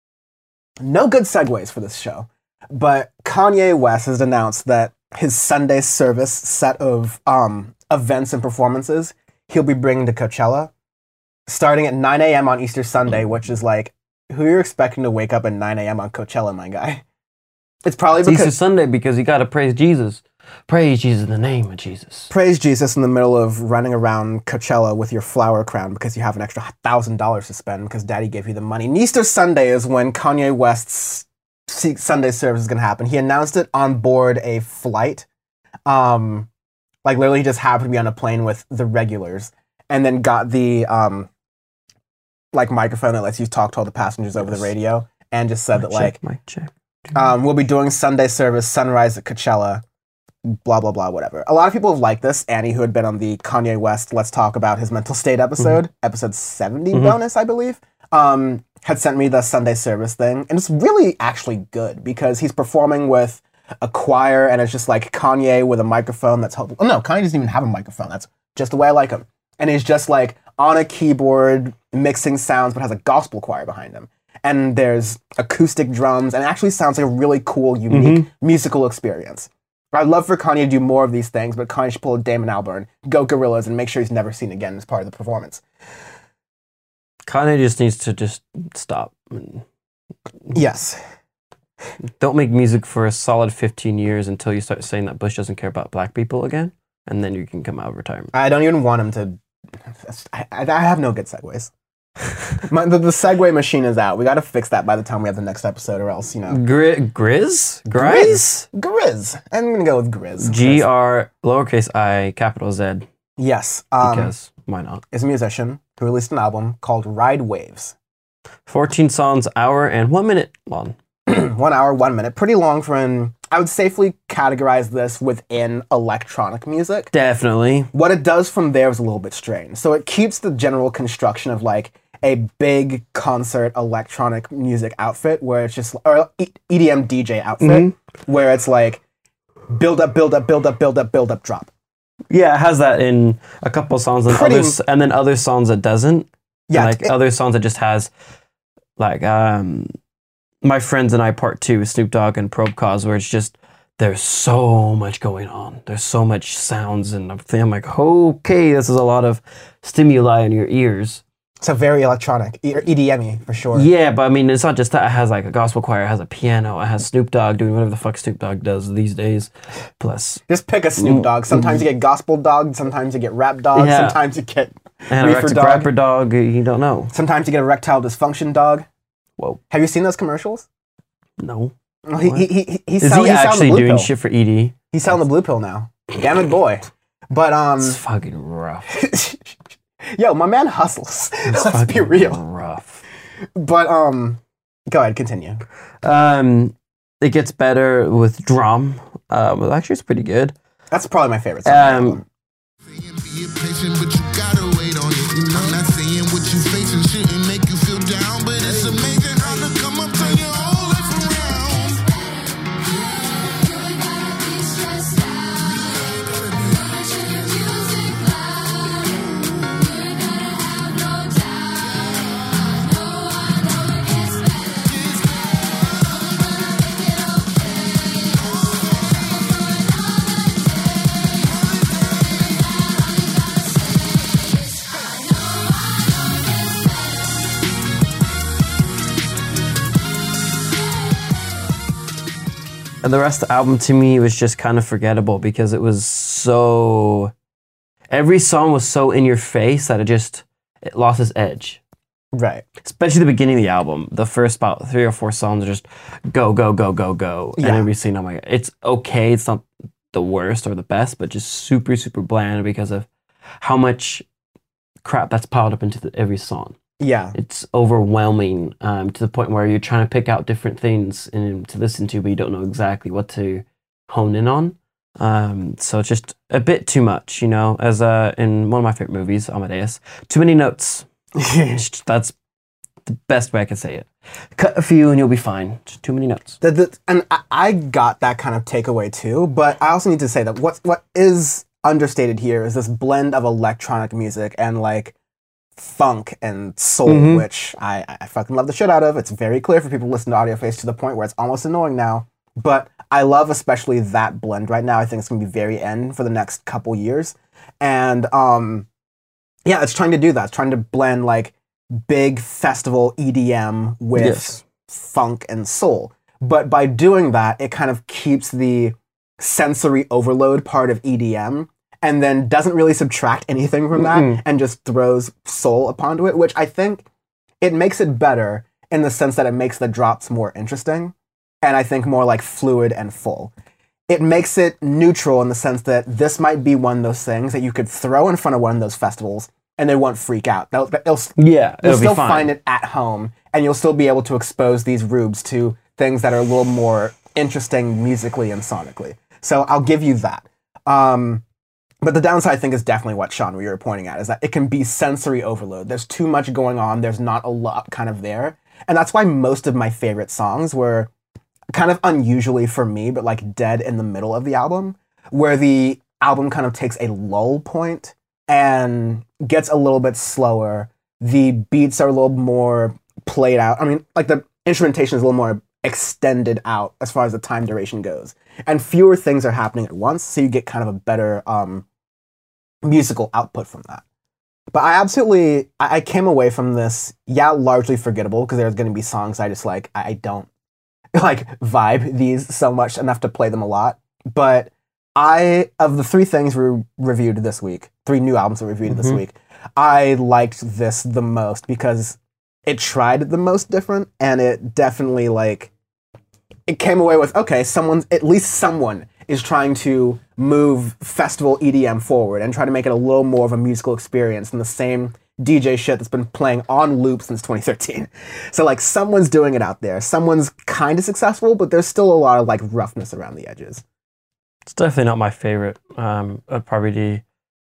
no good segues for this show, but Kanye West has announced that his Sunday service set of um, events and performances he'll be bringing to Coachella starting at nine a.m. on Easter Sunday, which is like, who you're expecting to wake up at nine a.m. on Coachella, my guy? It's probably It's Easter because Sunday because you got to praise Jesus. Praise Jesus in the name of Jesus. praise Jesus in the middle of running around Coachella with your flower crown because you have an extra thousand dollars to spend because Daddy gave you the money. And Easter Sunday is when Kanye West's Se- Sunday service is going to happen. He announced it on board a flight. Um, like literally, he just happened to be on a plane with the regulars, and then got the um, like microphone that lets you talk to all the passengers over the Yes. radio, and just said Mic that like check, mic check. um, we'll be doing Sunday service, sunrise at Coachella, blah, blah, blah, whatever. A lot of people have liked this. Annie, who had been on the Kanye West Let's Talk About His Mental State episode, episode seventy Mhm. bonus, I believe, um, had sent me the Sunday service thing. And it's really actually good because he's performing with a choir and it's just like Kanye with a microphone that's helpful. Oh, no, Kanye doesn't even have a microphone. That's just the way I like him. And he's just like on a keyboard mixing sounds but has a gospel choir behind him. And there's acoustic drums, and it actually sounds like a really cool, unique musical experience. I'd love for Kanye to do more of these things, but Kanye should pull a Damon Albarn, go Gorillaz, and make sure he's never seen again as part of the performance. Kanye just needs to just stop. Yes. Don't make music for a solid fifteen years until you start saying that Bush doesn't care about black people again, and then you can come out of retirement. I don't even want him to... I, I I have no good segues. My, the, the segue machine is out. We got to fix that by the time we have the next episode, or else, you know... Gri- Grizz? Grizz? Grizz. I'm going to go with Grizz. G R lowercase I capital Z Yes. Um, because why not? is a musician who released an album called Ride Waves. fourteen songs, hour and one minute long. One hour, one minute. Pretty long for an... I would safely categorize this within electronic music. Definitely. What it does from there is a little bit strange. So it keeps the general construction of like a big concert electronic music outfit where it's just, or E D M D J outfit, Mm-hmm. where it's like build up, build up, build up, build up, build up, drop. Yeah, it has that in a couple songs, and Pretty- others, and then other songs that doesn't. Yeah, like it- other songs that just has, like, um, My Friends and I Part Two with Snoop Dogg and Probe Cause, where it's just there's so much going on. There's so much sounds, and I'm thinking, I'm like, okay, this is a lot of stimuli in your ears. So very electronic, E- or E D M-y for sure. Yeah, but I mean, it's not just that. It has like a gospel choir, it has a piano, it has Snoop Dogg doing whatever the fuck Snoop Dogg does these days. Plus, Just pick a Snoop Dogg. Sometimes you get gospel dog, sometimes you get rap dog, Mm-hmm. Yeah. sometimes you get and reefer erectic dog, rapper dog, you don't know. sometimes you get erectile dysfunction dog. Whoa, Have you seen those commercials? no. Well, he, he, he, he's Is selling, he he's selling actually the blue doing pill. shit for E D? He's selling the blue pill now. Damn it, boy. But um, It's fucking rough. yo, my man hustles. It's Let's be fucking real. rough. But um, go ahead, continue. Um, it gets better with drum. Um, well, actually, it's pretty good. That's probably my favorite song. on the Um, album. Be patient, but you gotta wait on it. I'm not saying what you facing shouldn't make you feel down, but it's amazing how to come up to your whole life around. And the rest of the album to me was just kind of forgettable because it was so... Every song was so in your face that it just it lost its edge. Right. Especially the beginning of the album. The first about three or four songs are just go, go, go, go, go. Yeah. And every scene, I'm like, it's okay. It's not the worst or the best, but just super, super bland because of how much crap that's piled up into the, every song. Yeah. It's overwhelming um, to the point where you're trying to pick out different things and to listen to, but you don't know exactly what to hone in on. Um, so it's just a bit too much, you know, as uh, in one of my favorite movies, Amadeus, too many notes. That's the best way I can say it. Cut a few and you'll be fine. Just too many notes. The, the, and I, I got that kind of takeaway too, but I also need to say that what what is understated here is this blend of electronic music and like funk and soul, Mhm. which I, I fucking love the shit out of. It's very clear for people who listen to Audioface to the point where it's almost annoying now. But I love especially that blend right now. I think it's going to be very end for the next couple years. And um, yeah, it's trying to do that. It's trying to blend like big festival E D M with Yes. funk and soul. But by doing that, it kind of keeps the sensory overload part of E D M and then doesn't really subtract anything from that Mm-mm. and just throws soul upon it, which I think it makes it better in the sense that it makes the drops more interesting and I think more like fluid and full. It makes it neutral in the sense that this might be one of those things that you could throw in front of one of those festivals and they won't freak out. They'll, they'll, Yeah, you'll it'll be still fine. find it at home and you'll still be able to expose these rubes to things that are a little more interesting musically and sonically. So I'll give you that. Um, but the downside, I think, is definitely what, Sean, what you were pointing at, is that it can be sensory overload. There's too much going on. There's not a lot kind of there. And that's why most of my favorite songs were kind of unusually for me, but like dead in the middle of the album, where the album kind of takes a lull point and gets a little bit slower. The beats are a little more played out. I mean, like the instrumentation is a little more extended out as far as the time duration goes. And fewer things are happening at once, so you get kind of a better um, musical output from that. But I absolutely, I, I came away from this, yeah, largely forgettable, because there's going to be songs I just like, I, I don't like vibe these so much enough to play them a lot. But I, of the three things we reviewed this week, three new albums we reviewed this Mhm. week, I liked this the most because it tried the most different, and it definitely like, it came away with, okay, someone's, at least someone is trying to move festival E D M forward and try to make it a little more of a musical experience than the same D J shit that's been playing on loop since twenty thirteen. So like someone's doing it out there. Someone's kind of successful, but there's still a lot of like roughness around the edges. It's definitely not my favorite. Um, I'd probably do,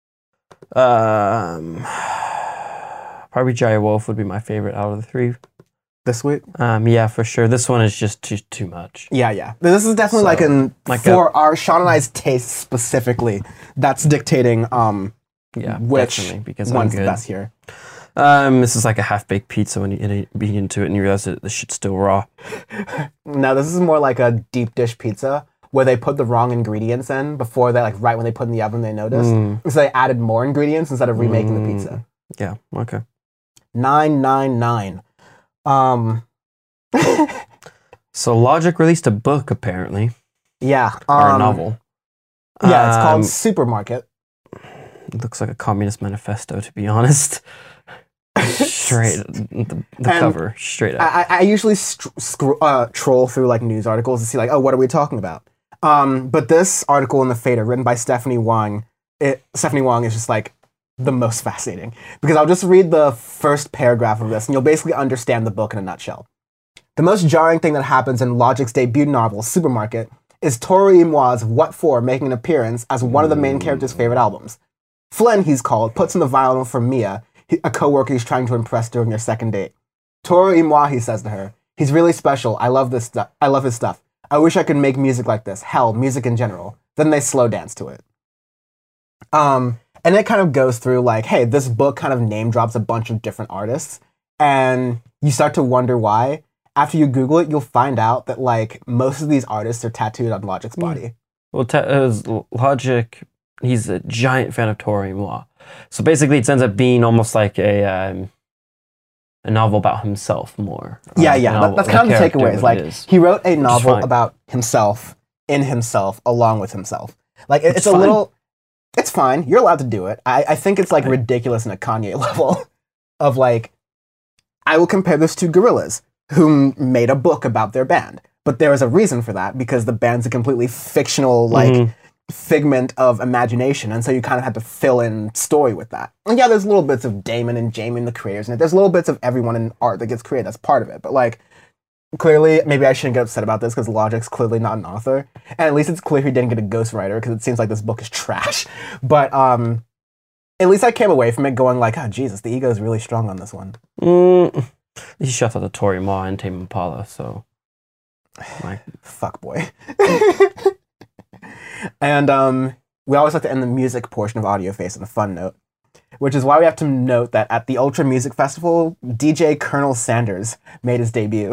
um, probably Jaya Wolf would be my favorite out of the three. This week? Um, yeah, for sure. This one is just too too much. Yeah, yeah. This is definitely like So, an, like for our, Sean and I's taste specifically, that's dictating um Yeah, which definitely, because I'm one's the good. best here. Um, this is like a half baked pizza when you eat it- beat into it and you realize that the shit's still raw. No, this is more like a deep dish pizza where they put the wrong ingredients in before they, like, right when they put it in the oven, they noticed. Mm. So they added more ingredients instead of remaking the Mm. pizza. Yeah. Okay. nine nine nine. Um, So Logic released a book apparently, yeah. or Um, a novel. Yeah, it's Um, called Supermarket. It looks like a communist manifesto, to be honest. Straight the, the And cover, straight up. I, I I usually str- scr- uh, troll through like news articles to see like, oh, what are we talking about? Um, but this article in the Fader, written by Stephanie Wong, it, Stephanie Wong is just like the most fascinating because I'll just read the first paragraph of this, and you'll basically understand the book in a nutshell. The most jarring thing that happens in Logic's debut novel, Supermarket, is Toru Imoa's What For making an appearance as one of the main character's favorite albums. Flynn, he's called, puts in the violin for Mia, a coworker he's trying to impress during their second date. Toru Imoa, he says to her, he's really special. I love this stuff. I love his stuff. I wish I could make music like this. Hell, music in general. Then they slow dance to it. Um, and it kind of goes through like, hey, this book kind of name drops a bunch of different artists, and you start to wonder why. After you Google it, you'll find out that like most of these artists are tattooed on Logic's body. Well, te- uh, Logic, he's a giant fan of Toru Imoa. So basically, it ends up being almost like a um, a novel about himself more. Yeah, Uh, yeah. a That, novel- that's a kind of the character, takeaway. Is what like it is. he wrote a novel fine. about himself in himself along with himself. Like it, It's it's a fine. little, it's fine. You're allowed to do it. I, I think it's like ridiculous in a Kanye level of like, I will compare this to Gorillaz, who made a book about their band, but there is a reason for that because the band's a completely fictional like Mhm. figment of imagination, and so you kind of have to fill in story with that. And yeah, there's little bits of Damon and Jamie, the creators, and there's little bits of everyone in art that gets created. That's part of it, but like. Clearly, maybe I shouldn't get upset about this because Logic's clearly not an author. And at least it's clear he didn't get a ghostwriter because it seems like this book is trash. But um, at least I came away from it going like, oh, Jesus, the ego is really strong on this one. Mm, he shut out the Tory Ma and Tame Impala, so like Fuck boy. And um, we always like to end the music portion of Audio Face on a fun note, which is why we have to note that at the Ultra Music Festival, D J Colonel Sanders made his debut.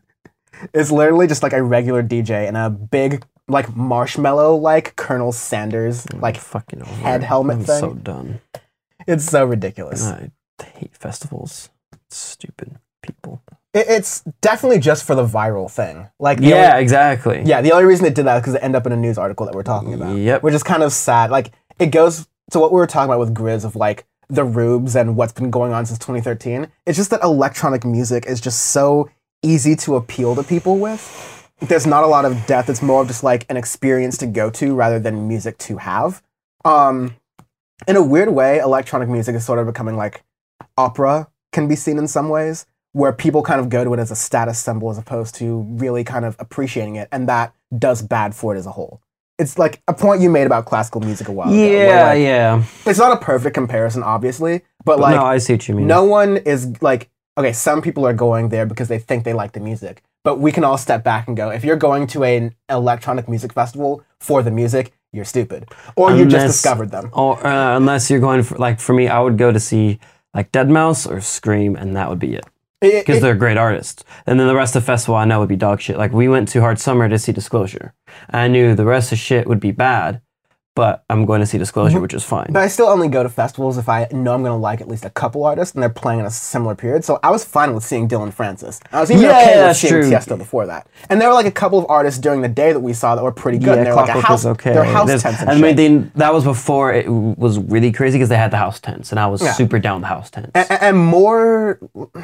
It's literally just like a regular D J in a big, like marshmallow, like Colonel Sanders, like fucking over head it. helmet I'm thing. so done. It's so ridiculous. I hate festivals. Stupid people. It, it's definitely just for the viral thing. Like the Yeah, only, exactly. yeah. The only reason they did that is because it ended up in a news article that we're talking about. Yep. Which is kind of sad. Like it goes to what we were talking about with Grizz of like the rubes and what's been going on since twenty thirteen. It's just that electronic music is just so easy to appeal to people with. There's not a lot of depth. It's more of just like an experience to go to rather than music to have. Um, in a weird way, electronic music is sort of becoming like opera can be seen in some ways, where people kind of go to it as a status symbol as opposed to really kind of appreciating it, and that does bad for it as a whole. It's like a point you made about classical music a while ago. where, Yeah, like, yeah. It's not a perfect comparison, obviously, but But like no, I see what you mean. no one is like, okay, some people are going there because they think they like the music, but we can all step back and go, if you're going to an electronic music festival for the music, you're stupid. Or you just Unless- discovered them. Or uh, unless you're going for like for me, I would go to see like deadmau five or Scream, and that would be it It- because it- they're great artists. And then the rest of the festival, I know would be dog shit. Like we went to Hard Summer to see Disclosure. I knew the rest of shit would be bad, but I'm going to see Disclosure, which is fine. But I still only go to festivals if I know I'm going to like at least a couple artists and they're playing in a similar period. So I was fine with seeing Dylan Francis. I was even Yeah, okay with that's seeing true. Tiesto before that. And there were like a couple of artists during the day that we saw that were pretty good. Yeah, and they're like a Clockwork house, was okay. They're house There's- tents and I shit. mean, they, that was before it was really crazy because they had the house tents, and I was Yeah. super down with the house tents. and, and more,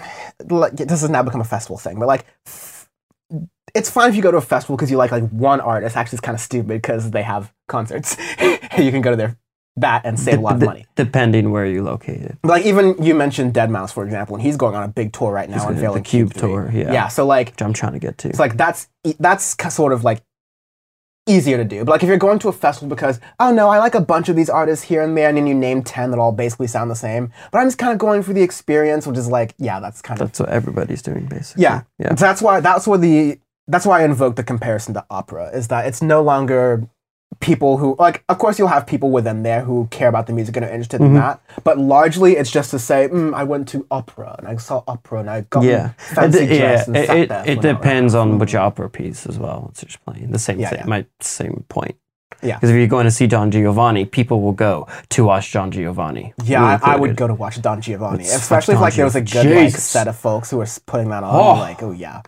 like, this has now become a festival thing, but like, f- it's fine if you go to a festival because you like like one artist. Actually, it's kind of stupid because they have concerts. You can go to their that and save a lot of D- money. depending where you're located. Like even you mentioned deadmau five, for example, and he's going on a big tour right now, He's gonna- unveiling the Cube three. tour, yeah. Yeah, so like Which I'm trying to get to. it's like that's e- that's k- sort of like easier to do. But like if you're going to a festival because oh no, I like a bunch of these artists here and there, and then you name ten that all basically sound the same. But I'm just kind of going for the experience, which is like yeah, that's kind of That's what everybody's doing, basically. yeah. Yeah. So that's why that's where the that's why I invoke the comparison to opera is that it's no longer people who like of course you'll have people within there who care about the music and are interested in Mhm. that, but largely it's just to say mm, I went to opera and I saw opera and I got Yeah. fancy It, yeah, dress and it, sat it, there it for an hour. depends on which opera piece as well. It's just playing the same Yeah, thing, yeah. my same point. Yeah. Because if you're going to see Don Giovanni, people will go to watch Don Giovanni. Yeah, Me I, I included. would go to watch Don Giovanni, Let's especially if watch like there was a Don good like Jesus. set of folks who were s- putting that on. Oh. Like, oh yeah,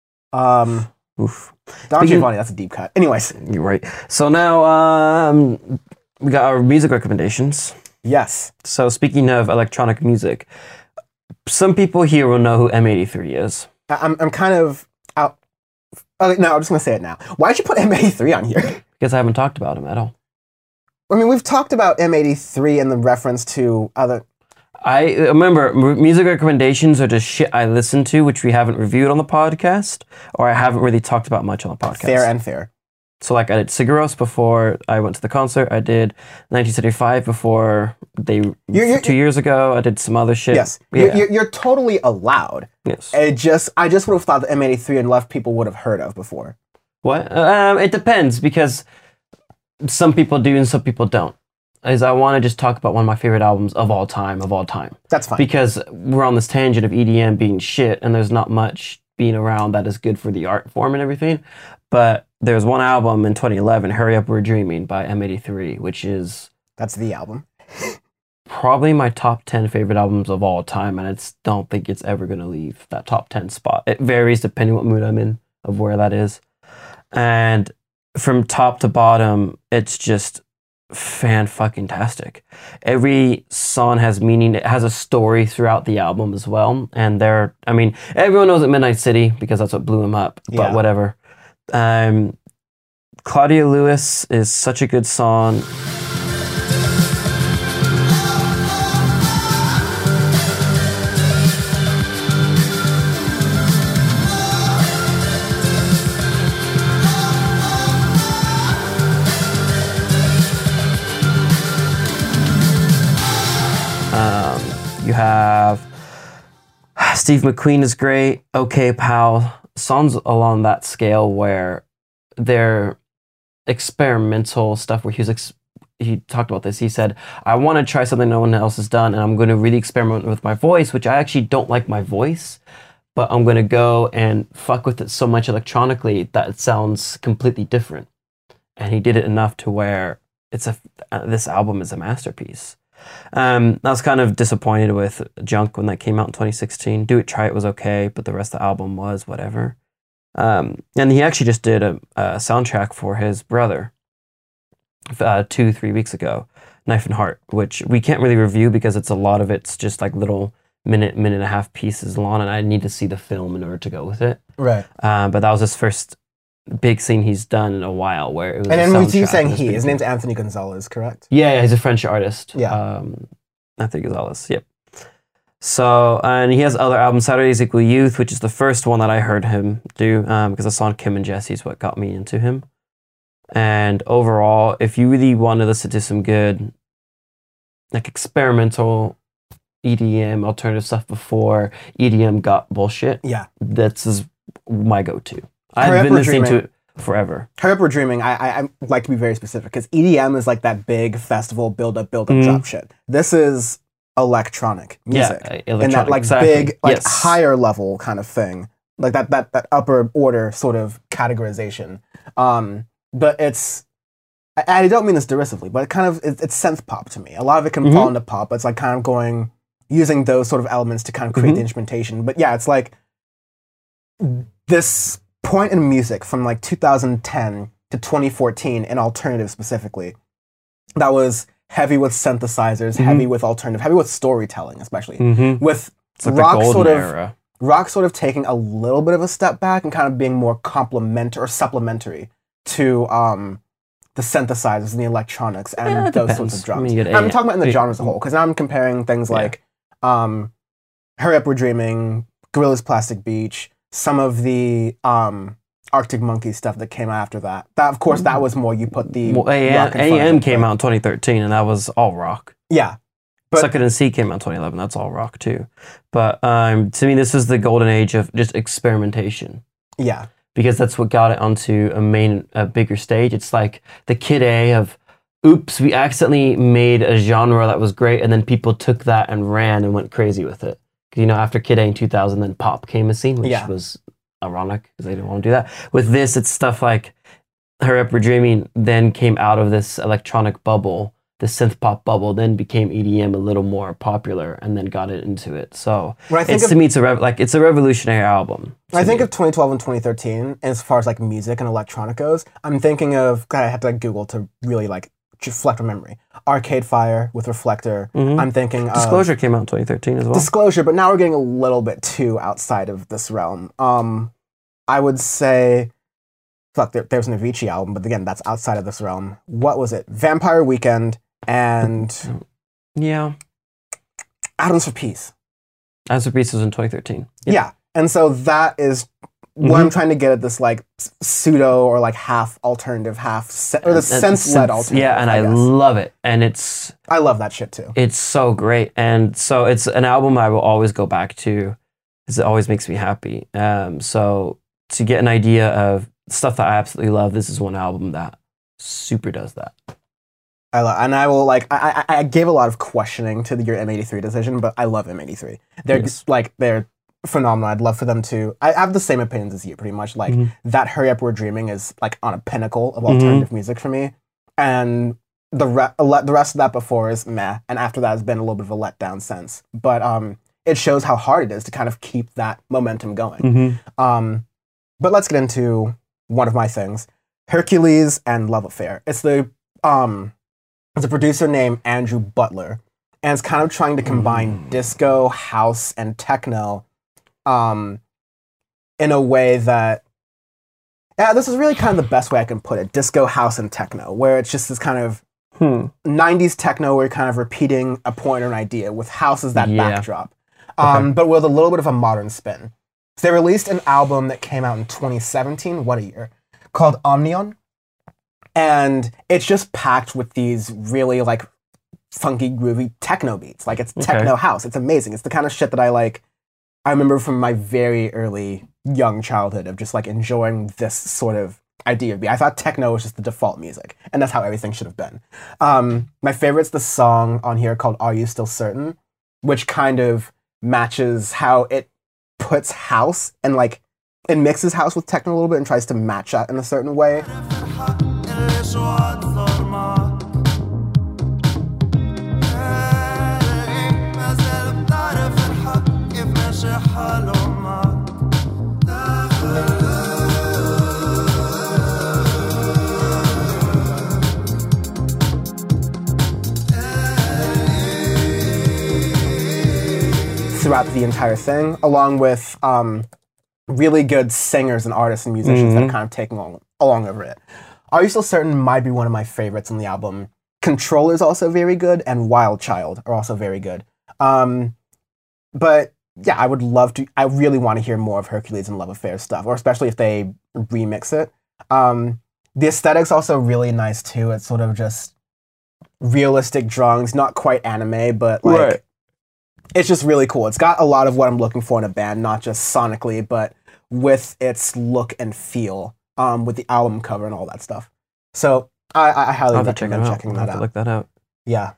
um, Oof. Don Speaking- Giovanni, that's a deep cut. Anyways, You're right. So now um, we got our music recommendations. yes, So speaking of electronic music, some people here will know who M eighty-three is. I, I'm I'm kind of out. Oh, no, I'm just gonna say it now. Why'd you put M eighty-three on here? Because I haven't talked about him at all. I mean, we've talked about M eighty-three in the reference to other. I remember m- music recommendations are just shit I listen to, which we haven't reviewed on the podcast, or I haven't really talked about much on the podcast. Fair and fair. So, like, I did Sigaros before I went to the concert. I did nineteen seventy-five before they you're- two years ago. I did some other shit. Yes, yeah, you're, you're, you're totally allowed. yes. It just, I just would have thought that M eighty-three and left people would have heard of before. What? Um, it depends because some people do and some people don't. Is I want to just talk about one of my favorite albums of all time, of all time. That's fine. Because we're on this tangent of E D M being shit, and there's not much being around that is good for the art form and everything. But there's one album in twenty eleven, Hurry Up We're Dreaming by M eighty-three, which is That's the album. probably my top ten favorite albums of all time, and I just don't think it's ever going to leave that top ten spot. It varies depending what mood I'm in of where that is. And from top to bottom, it's just fan fucking tastic. Every song has meaning. It has a story throughout the album as well. And they're, I mean, everyone knows at Midnight City because that's what blew him up. But Yeah. whatever. Um, Claudia Lewis is such a good song. You have Steve McQueen is great. Okay, Pal. Songs along that scale where they're experimental stuff. Where he was ex- he talked about this. He said, "I want to try something no one else has done, and I'm going to really experiment with my voice, which I actually don't like my voice, but I'm going to go and fuck with it so much electronically that it sounds completely different." And he did it enough to where it's a uh, this album is a masterpiece. Um, I was kind of disappointed with Junk when that came out in twenty sixteen. Do It, Try It was okay, but the rest of the album was whatever. Um, and he actually just did a, a soundtrack for his brother uh, two, three weeks ago, Knife and Heart, which we can't really review because it's a lot of it's just like little minute, minute and a half pieces long, and I need to see the film in order to go with it. Right. Um, but that was his first big scene he's done in a while where it was And a then when you soundtrack, saying and it's he, pretty his cool. name's Anthony Gonzalez, correct? Yeah, yeah, he's a French artist. Yeah. Um, Anthony Gonzalez, yep. So, and he has other albums, Saturdays Equal Youth, which is the first one that I heard him do, um, because the song Kim and Jesse is what got me into him. And overall, if you really want to listen to some good, like experimental E D M, alternative stuff before E D M got bullshit, Yeah. that's is my go-to. Hurry I've Up, been We're listening to Dreaming. it forever. Hurry Up, We're Dreaming. I, I I like to be very specific because E D M is like that big festival build up, build up, Mhm. drop shit. This is electronic music Yeah, uh, in that electronic, like exactly. big, like Yes. higher level kind of thing, like that that that upper order sort of categorization. Um, but it's I, I don't mean this derisively, but it kind of it, it's synth pop to me. A lot of it can Mhm. fall into pop. It's like kind of going using those sort of elements to kind of create Mhm. the instrumentation. But yeah, it's like this point in music from like two thousand ten to twenty fourteen in alternative specifically that was heavy with synthesizers, Mhm. heavy with alternative, heavy with storytelling, especially Mm-hmm. with It's like rock the golden sort of era. rock sort of taking a little bit of a step back and kind of being more complementary or supplementary to um the synthesizers and the electronics and Yeah, it those depends. sorts of I drums. mean, you get I'm A- talking about in the A- genre as a whole because now I'm comparing things Yeah. like um Hurry Up, We're Dreaming, Gorillaz Plastic Beach, some of the um Arctic Monkey stuff that came after that. That of course that was more you put the Well, rock in A front of M it, came but- out in twenty thirteen, and that was all rock. Yeah. But- Suck It and See came out in twenty eleven. That's all rock too. But um, to me, this is the golden age of just experimentation Yeah. because that's what got it onto a main, a bigger stage. It's like the Kid A of, oops, we accidentally made a genre that was great, and then people took that and ran and went crazy with it. 'Cause, you know, after Kid A in two thousand, then pop came a scene, which Yeah. was ironic because they didn't want to do that. With this, it's stuff like Hurry Up, We're Dreaming then came out of this electronic bubble, the synth pop bubble, then became E D M a little more popular, and then got it into it. So When I think it's of to me, it's a rev- like it's a revolutionary album. to I think me. of twenty twelve and twenty thirteen as far as like music and electronic goes. I'm thinking of God, I had to like Google to really like reflect my memory. Arcade Fire with Reflector. Mhm. I'm thinking of Disclosure came out in twenty thirteen as well. Disclosure, but now we're getting a little bit too outside of this realm. Um, I would say, fuck, there, there's an Avicii album, but again, that's outside of this realm. What was it? Vampire Weekend and yeah, Atoms for Peace. As of Beast was in twenty thirteen. Yep. Yeah, and so that is what I'm trying to get at this like s- pseudo or like half alternative, half se- or the And- sense-led and- alternative. Yeah, and I, guess. love it, and it's I love that shit too. it's so great, and so it's an album I will always go back to, because it always makes me happy. Um, so to get an idea of stuff that I absolutely love, this is one album that super does that. I love, and I will like. I, I I gave a lot of questioning to the, your M eighty-three decision, but I love M eighty-three. They're Yes. just, like they're phenomenal. I'd love for them to. I have the same opinions as you, pretty much. Like Mhm. that "Hurry Up, We're Dreaming" is like on a pinnacle Mm-hmm. of alternative music for me, and the re- a le- the rest of that before is meh, and after that has been a little bit of a letdown since. But um, it shows how hard it is to kind of keep that momentum going. Mm-hmm. Um, but let's get into one of my things. Hercules and Love Affair. It's the um, it's a producer named Andrew Butler, and it's kind of trying to combine mm. disco, house, and techno, um, in a way that, yeah, this is really kind of the best way I can put it: disco, house, and techno, where it's just this kind of hmm. nineties techno where you're kind of repeating a point or an idea with house as that yeah. backdrop, um, okay. but with a little bit of a modern spin. So they released an album that came out in twenty seventeen, what a year, called Omnion. And it's just packed with these really like funky, groovy techno beats. Like it's okay. techno house. It's amazing. It's the kind of shit that I like. I remember from my very early young childhood of just like enjoying this sort of idea of beat. I thought techno was just the default music, and that's how everything should have been. Um, my favorite's the song on here called Are You Still Certain, which kind of matches how it puts house and like it mixes house with techno a little bit and tries to match that in a certain way. Throughout the entire thing, along with um, really good singers and artists and musicians mm-hmm. that are kind of taking along, along over it. Are You Still Certain might be one of my favorites on the album. Control is also very good, and Wild Child are also very good. Um, but yeah, I would love to, I really want to hear more of Hercules and Love Affair stuff, or especially if they remix it. Um, the aesthetic's also really nice too. It's sort of just realistic drawings, not quite anime, but like, right. it's just really cool. It's got a lot of what I'm looking for in a band, not just sonically, but with its look and feel, um, with the album cover and all that stuff. So I, I highly I'll recommend check checking I'll that have out. To look that out. Yeah.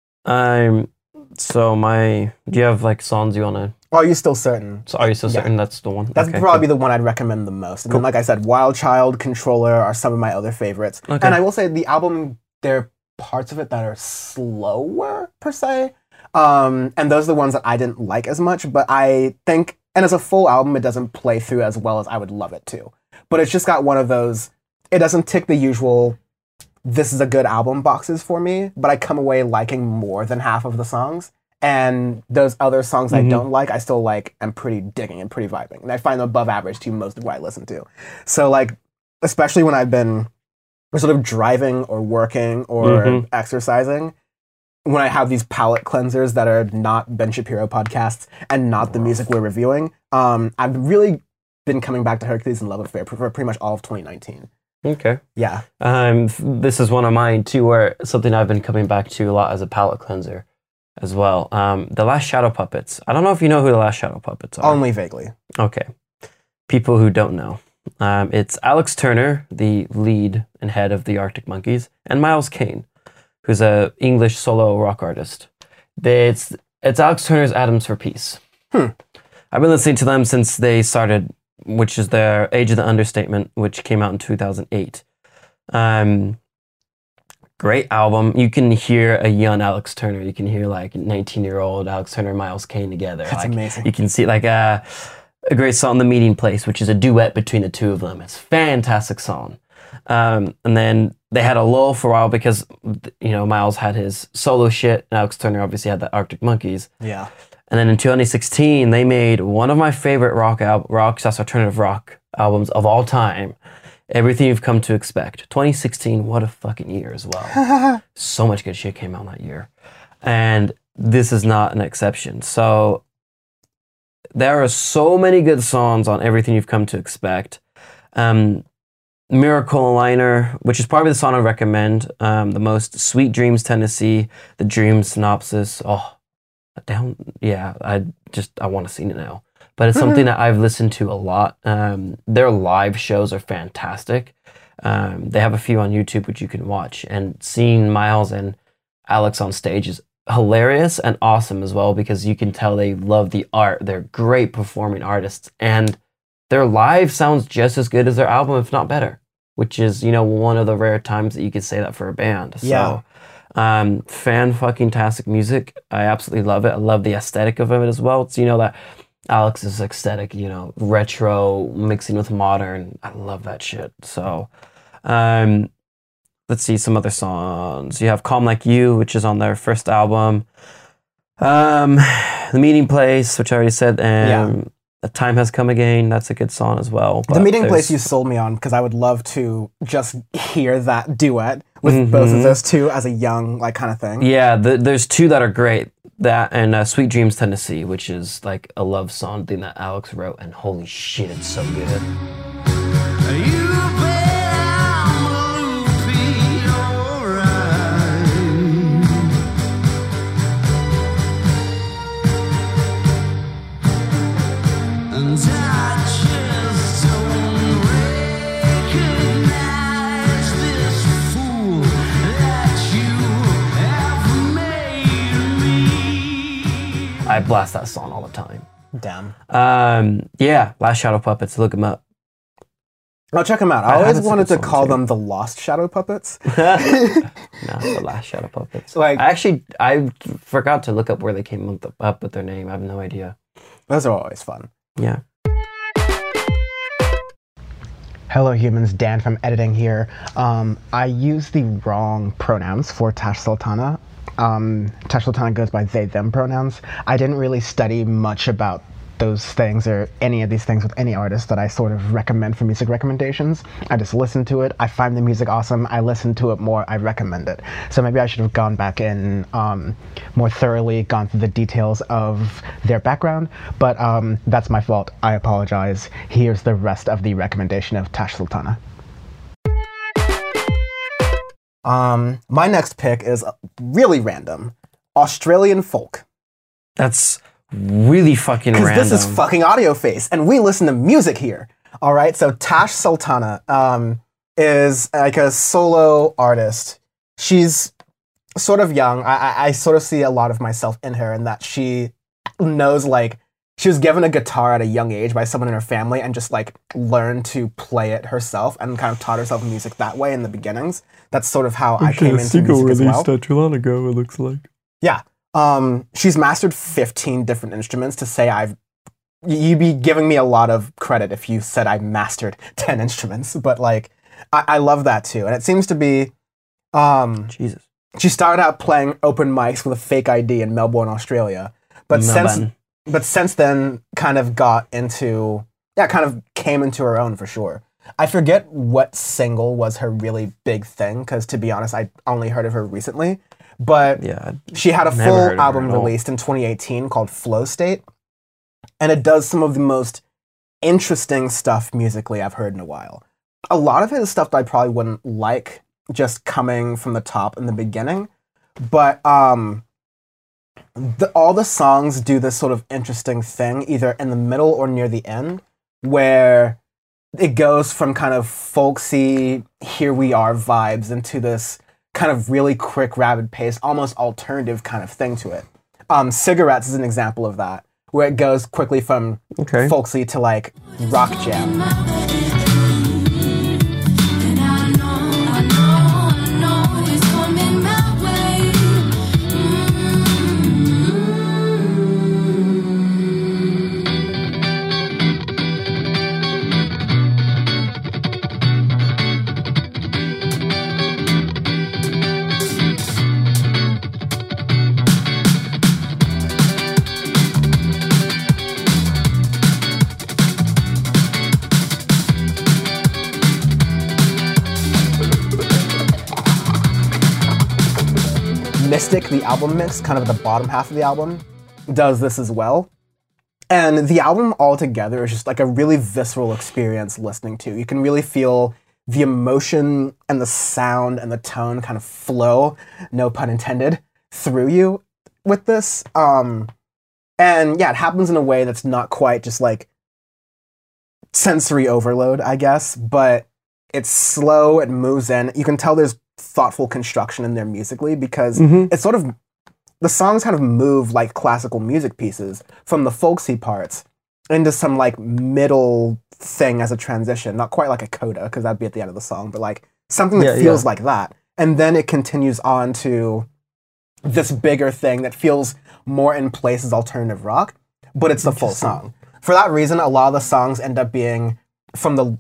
Um. So my, do you have like songs you wanna? Are You Still Certain? So Are You Still Yeah. Certain? That's the one. That's okay, probably cool. the one I'd recommend the most. And Cool. then, like I said, Wild Child, Controller are some of my other favorites. Okay. And I will say the album, there are parts of it that are slower per se. Um, and those are the ones that I didn't like as much, but I think, and as a full album, it doesn't play through as well as I would love it to. But it's just got one of those, it doesn't tick the usual, this is a good album boxes for me, but I come away liking more than half of the songs. And those other songs mm-hmm. I don't like, I still like, I'm pretty digging and pretty vibing. And I find them above average to most of what I listen to. So like, especially when I've been sort of driving or working or mm-hmm. exercising, when I have these palate cleansers that are not Ben Shapiro podcasts and not the music we're reviewing, um, I've really been coming back to Hercules and Love Affair for pretty much all of twenty nineteen. Okay. Yeah. Um, this is one of mine too, where something I've been coming back to a lot as a palate cleanser as well. Um, The Last Shadow Puppets. I don't know if you know who The Last Shadow Puppets are. Only vaguely. Okay. People who don't know. Um, it's Alex Turner, the lead and head of the Arctic Monkeys, and Miles Kane, who's a English solo rock artist. They, it's it's Alex Turner's Atoms for Peace. Hmm. I've been listening to them since they started, which is their Age of the Understatement, which came out in two thousand eight. Um, great album. You can hear a young Alex Turner. You can hear like nineteen-year-old Alex Turner and Miles Kane together. That's like, amazing. You can see like a, a great song, The Meeting Place, which is a duet between the two of them. It's a fantastic song. Um, and then they had a lull for a while because, you know, Miles had his solo shit, and Alex Turner obviously had the Arctic Monkeys. Yeah. And then in twenty sixteen, they made one of my favorite rock al- rock slash alternative rock albums of all time, Everything You've Come to Expect. twenty sixteen, what a fucking year as well. So much good shit came out that year. And this is not an exception. So there are so many good songs on Everything You've Come to Expect. Um, Miracle Liner, which is probably the song I recommend um, the most. Sweet Dreams, Tennessee, The Dream Synopsis. Oh, down, yeah, I just, I want to sing it now. But it's something that I've listened to a lot. Um, their live shows are fantastic. Um, they have a few on YouTube which you can watch. And seeing Miles and Alex on stage is hilarious and awesome as well, because you can tell they love the art. They're great performing artists. And their live sounds just as good as their album, if not better, which is, you know, one of the rare times that you could say that for a band. Yeah. So, um, fan fucking tastic music. I absolutely love it. I love the aesthetic of it as well. It's, you know, that Alex's aesthetic, you know, retro mixing with modern. I love that shit. So, Um, let's see some other songs. You have Calm Like You, which is on their first album. Um, The Meeting Place, which I already said, and The Time Has Come Again. That's a good song as well. The Meeting Place you sold me on because I would love to just hear that duet with mm-hmm. both of those two as a young like kind of thing. Yeah, the, there's two that are great. That and uh, Sweet Dreams Tennessee, which is like a love song thing that Alex wrote, and holy shit, it's so good. I blast that song all the time. Damn. Um, yeah, Last Shadow Puppets. Look them up. I'll check them out. I, I always wanted to call too. them the Lost Shadow Puppets. No, the Last Shadow Puppets. Like, I actually, I forgot to look up where they came up, the, up with their name. I have no idea. Those are always fun. Yeah. Hello humans, Dan from editing here. Um, I used the wrong pronouns for Tash Sultana. Um, Tash Sultana goes by they, them pronouns. I didn't really study much about those things or any of these things with any artist that I sort of recommend for music recommendations. I just listen to it. I find the music awesome. I listen to it more. I recommend it. So maybe I should have gone back and um, more thoroughly gone through the details of their background, but um, that's my fault. I apologize. Here's the rest of the recommendation of Tash Sultana. Um, my next pick is really random. Australian folk. That's really fucking random. Because this is fucking Audio Face, and we listen to music here. All right, so Tash Sultana um, is like a solo artist. She's sort of young. I, I, I sort of see a lot of myself in her in that she knows, like, she was given a guitar at a young age by someone in her family and just, like, learned to play it herself and kind of taught herself music that way in the beginnings. That's sort of how I came into music as well. Released not too long ago, it looks like. Yeah. Um, she's mastered fifteen different instruments. To say I've... You'd be giving me a lot of credit if you said I mastered ten instruments. But, like, I, I love that, too. And it seems to be... Um, Jesus. She started out playing open mics with a fake I D in Melbourne, Australia. But Melbourne. since... But since then, kind of got into, yeah, kind of came into her own for sure. I forget what single was her really big thing, because to be honest, I only heard of her recently. But yeah, she had a full album released in twenty eighteen called Flow State, and it does some of the most interesting stuff musically I've heard in a while. A lot of it is stuff that I probably wouldn't like just coming from the top in the beginning, but um... The, all the songs do this sort of interesting thing, either in the middle or near the end, where it goes from kind of folksy, here we are vibes into this kind of really quick, rapid pace, almost alternative kind of thing to it. Um, Cigarettes is an example of that, where it goes quickly from okay. folksy to like rock jam. Mystic, the album mix, kind of the bottom half of the album, does this as well. And the album altogether is just like a really visceral experience listening to. You can really feel the emotion and the sound and the tone kind of flow, no pun intended, through you with this. Um, and yeah, it happens in a way that's not quite just like sensory overload, I guess, but it's slow, it moves in. You can tell there's thoughtful construction in there musically because mm-hmm. it's sort of, the songs kind of move like classical music pieces from the folksy parts into some like middle thing as a transition. Not quite like a coda, because that'd be at the end of the song, but like something that yeah, feels yeah. like that. And then it continues on to this bigger thing that feels more in place as alternative rock, but it's the full song. For that reason, a lot of the songs end up being from the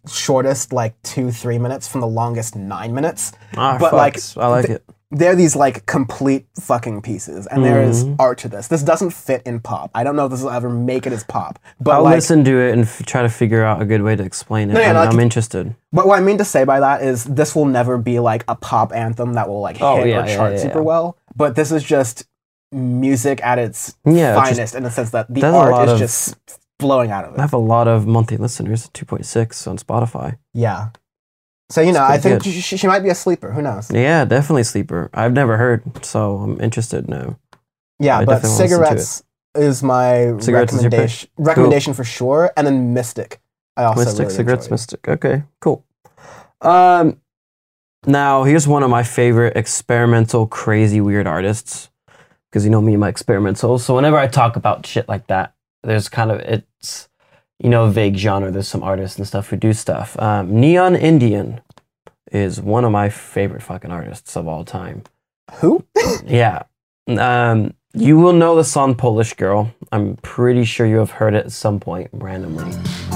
shortest like two, three minutes from the longest nine minutes. Ah, but like, fucks. I like th- it. they're these like complete fucking pieces, and there is Mhm. art to this. This doesn't fit in pop. I don't know if this will ever make it as pop, but I'll like, listen to it and f- try to figure out a good way to explain it. No, yeah, I'm, no, like- I'm interested. but what I mean to say by that is this will never be like a pop anthem that will like Oh, hit yeah, or yeah, chart yeah, super yeah. well. But this is just music at its Yeah, it's finest in the sense that the there's a art lot is of- just flowing out of I it. have a lot of monthly listeners, two point six on Spotify. Yeah. So you know, It's I pretty think good. she, she might be a sleeper. Who knows? Yeah, definitely sleeper. I've never heard, so I'm interested now. Yeah, I but definitely wanna listen to cigarettes is my Cigarettes is your pick? recommendation. Recommendation for sure, and then Mystic. I also Mystic, really cigarettes, enjoyed. Mystic. Okay, cool. Um, now here's one of my favorite experimental, crazy, weird artists. Because you know me and my experimental. So whenever I talk about shit like that, there's kind of it's, you know, a vague genre. There's some artists and stuff who do stuff. Um, Neon Indian is one of my favorite fucking artists of all time. Who? Yeah. Um, you will know the song Polish Girl. I'm pretty sure you have heard it at some point randomly.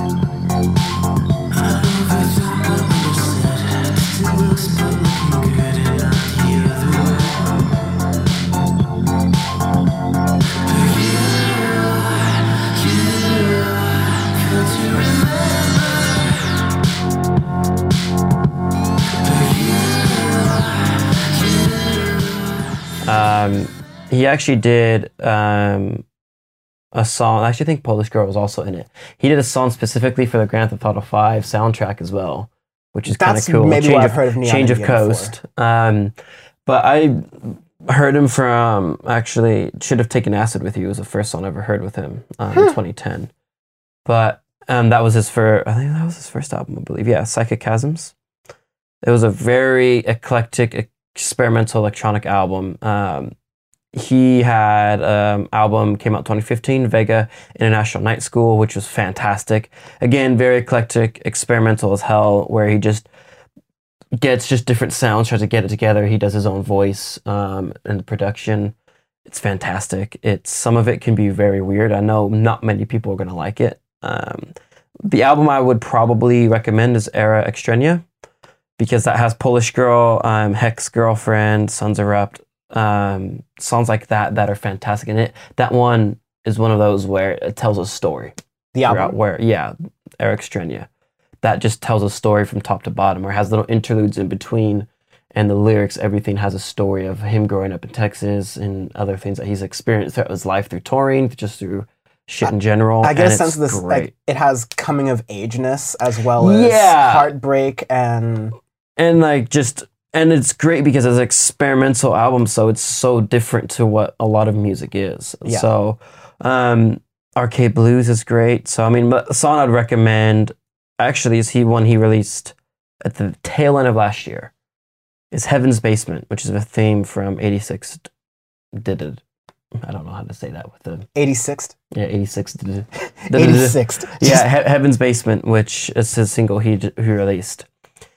Um, he actually did um, a song. I actually think Polish Girl was also in it. He did a song specifically for the Grand Theft Auto five soundtrack as well, which is kind of That's cool. maybe change what I've of, heard of Neon change of Indian coast. Um, but I heard him from actually Should Have Taken Acid With You was the first song I ever heard with him um, in twenty ten. But um, that was his first. I think that was his first album, I believe. Yeah, Psychic Chasms. It was a very eclectic, experimental electronic album. Um, he had an um, album came out twenty fifteen, Vega International Night School, which was fantastic. Again, very eclectic, experimental as hell, where he just gets just different sounds, tries to get it together. He does his own voice um, in the production. It's fantastic. It's some of it can be very weird. I know not many people are gonna like it. Um, the album I would probably recommend is Era Extraña, because that has Polish Girl, um, Hex Girlfriend, Sons Erupt, um, songs like that that are fantastic in it. That one is one of those where it tells a story. The throughout album. Where, yeah, Eric Strenia. That just tells a story from top to bottom, or has little interludes in between, and the lyrics, everything has a story of him growing up in Texas and other things that he's experienced throughout his life through touring, just through shit in general. I get and a sense it's of this. great. Like, it has coming of ageness as well as Yeah. heartbreak and and like just and it's great because it's an experimental album, so it's so different to what a lot of music is. Yeah. So um Arcade Blues is great. So I mean, but the song I'd recommend actually is he one he released at the tail end of last year. Is Heaven's Basement, which is a theme from eighty-six did it. I don't know how to say that with the eighty-sixth. yeah eighty-six did it. eighty-sixth. Yeah, he- Heaven's Basement, which is his single he d- he released,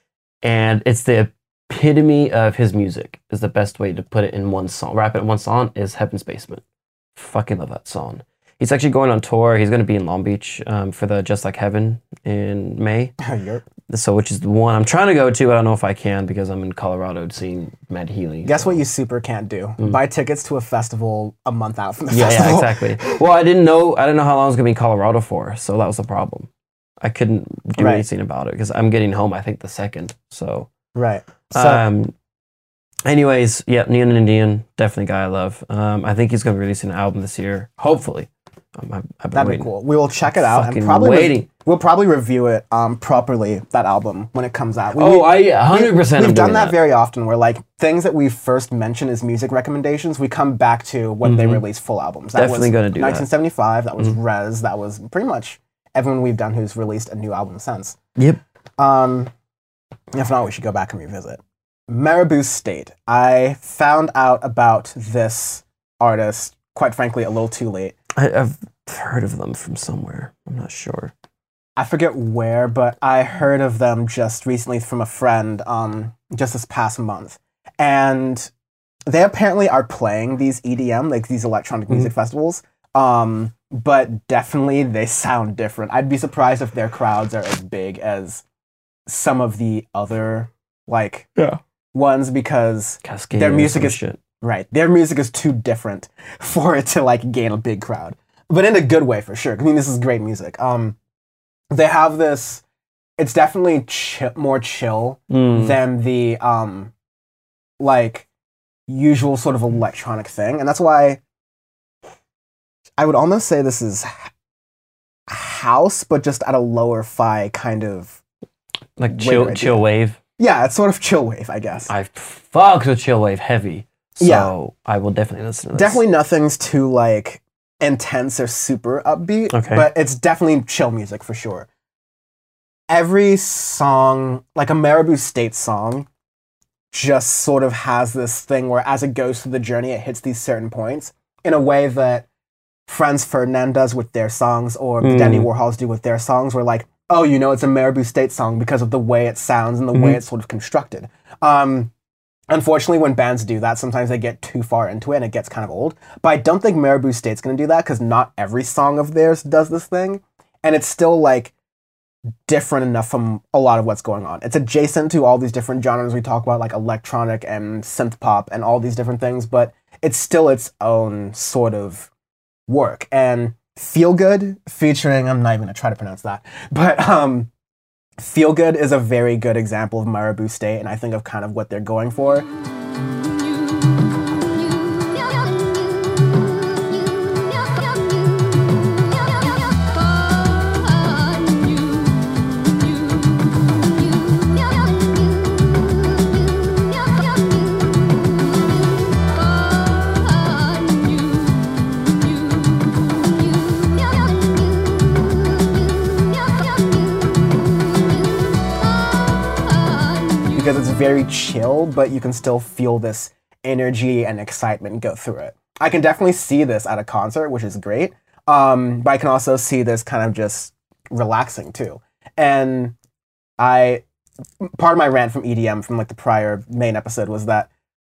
and it's the epitome of his music. Is the best way to put it in one song. Wrap it in one song is Heaven's Basement. Fucking love that song. He's actually going on tour. He's going to be in Long Beach um, for the Just Like Heaven in May. Europe. So, which is the one I'm trying to go to. I don't know if I can because I'm in Colorado seeing Mad Healy. Guess so. what you super can't do? Mm. Buy tickets to a festival a month out from the Yeah, yeah, festival. exactly. Well, I didn't know. I didn't know how long I was gonna be in Colorado for, so that was the problem. I couldn't do Right. anything about it because I'm getting home. I think the second. So, Right. So um, anyways, yeah, Neon Indian, definitely a guy I love. Um, I think he's gonna be releasing an album this year. Hopefully, um, I've, I've been that'd waiting. be cool. We will check it out Fucking and probably re- waiting. we'll probably review it um properly, that album, when it comes out. We, Oh, we- I one hundred percent. We've I'm done doing that, that. very often where like things that we first mention as music recommendations, we come back to when they Mhm. release full albums. That Definitely was gonna do that. nineteen seventy-five, that was Mhm. Rez, that was pretty much everyone we've done who's released a new album since. Yep. Um, if not, we should go back and revisit. Marabou State. I found out about this artist, quite frankly, a little too late. I, I've heard of them from somewhere. I'm not sure. I forget where, but I heard of them just recently from a friend, um, just this past month. And they apparently are playing these E D M, like these electronic music festivals. Um, but definitely they sound different. I'd be surprised if their crowds are as big as some of the other like Yeah. ones because Cascade. their or music some is shit. right. Their music is too different for it to like gain a big crowd, but in a good way for sure. I mean, this is great music. Um, they have this. It's definitely chi- more chill Mm. than the um, like usual sort of electronic thing, and that's why I would almost say this is h- house, but just at a lower fi kind of. Like Way chill, to chill idea. wave. Yeah, it's sort of chill wave, I guess. I fucked with chill wave heavy. So Yeah. I will definitely listen to this. Definitely nothing's too like intense or super upbeat, Okay. but it's definitely chill music for sure. Every song, like a Marabou State song, just sort of has this thing where as it goes through the journey, it hits these certain points in a way that Franz Ferdinand does with their songs or Mm. Dandy Warhols do with their songs, where like, oh, you know, it's a Marabou State song because of the way it sounds and the way Mhm. it's sort of constructed. Um, unfortunately, when bands do that, sometimes they get too far into it and it gets kind of old. But I don't think Marabou State's going to do that because not every song of theirs does this thing. And it's still like different enough from a lot of what's going on. It's adjacent to all these different genres we talk about, like electronic and synth pop and all these different things, but it's still its own sort of work. And Feel Good, featuring, I'm not even going to try to pronounce that, but um, Feel Good is a very good example of Marabou State, and I think of kind of what they're going for. Because it's very chill, but you can still feel this energy and excitement go through it. I can definitely see this at a concert, which is great. Um, but I can also see this kind of just relaxing too. And I, part of my rant from E D M from like the prior main episode was that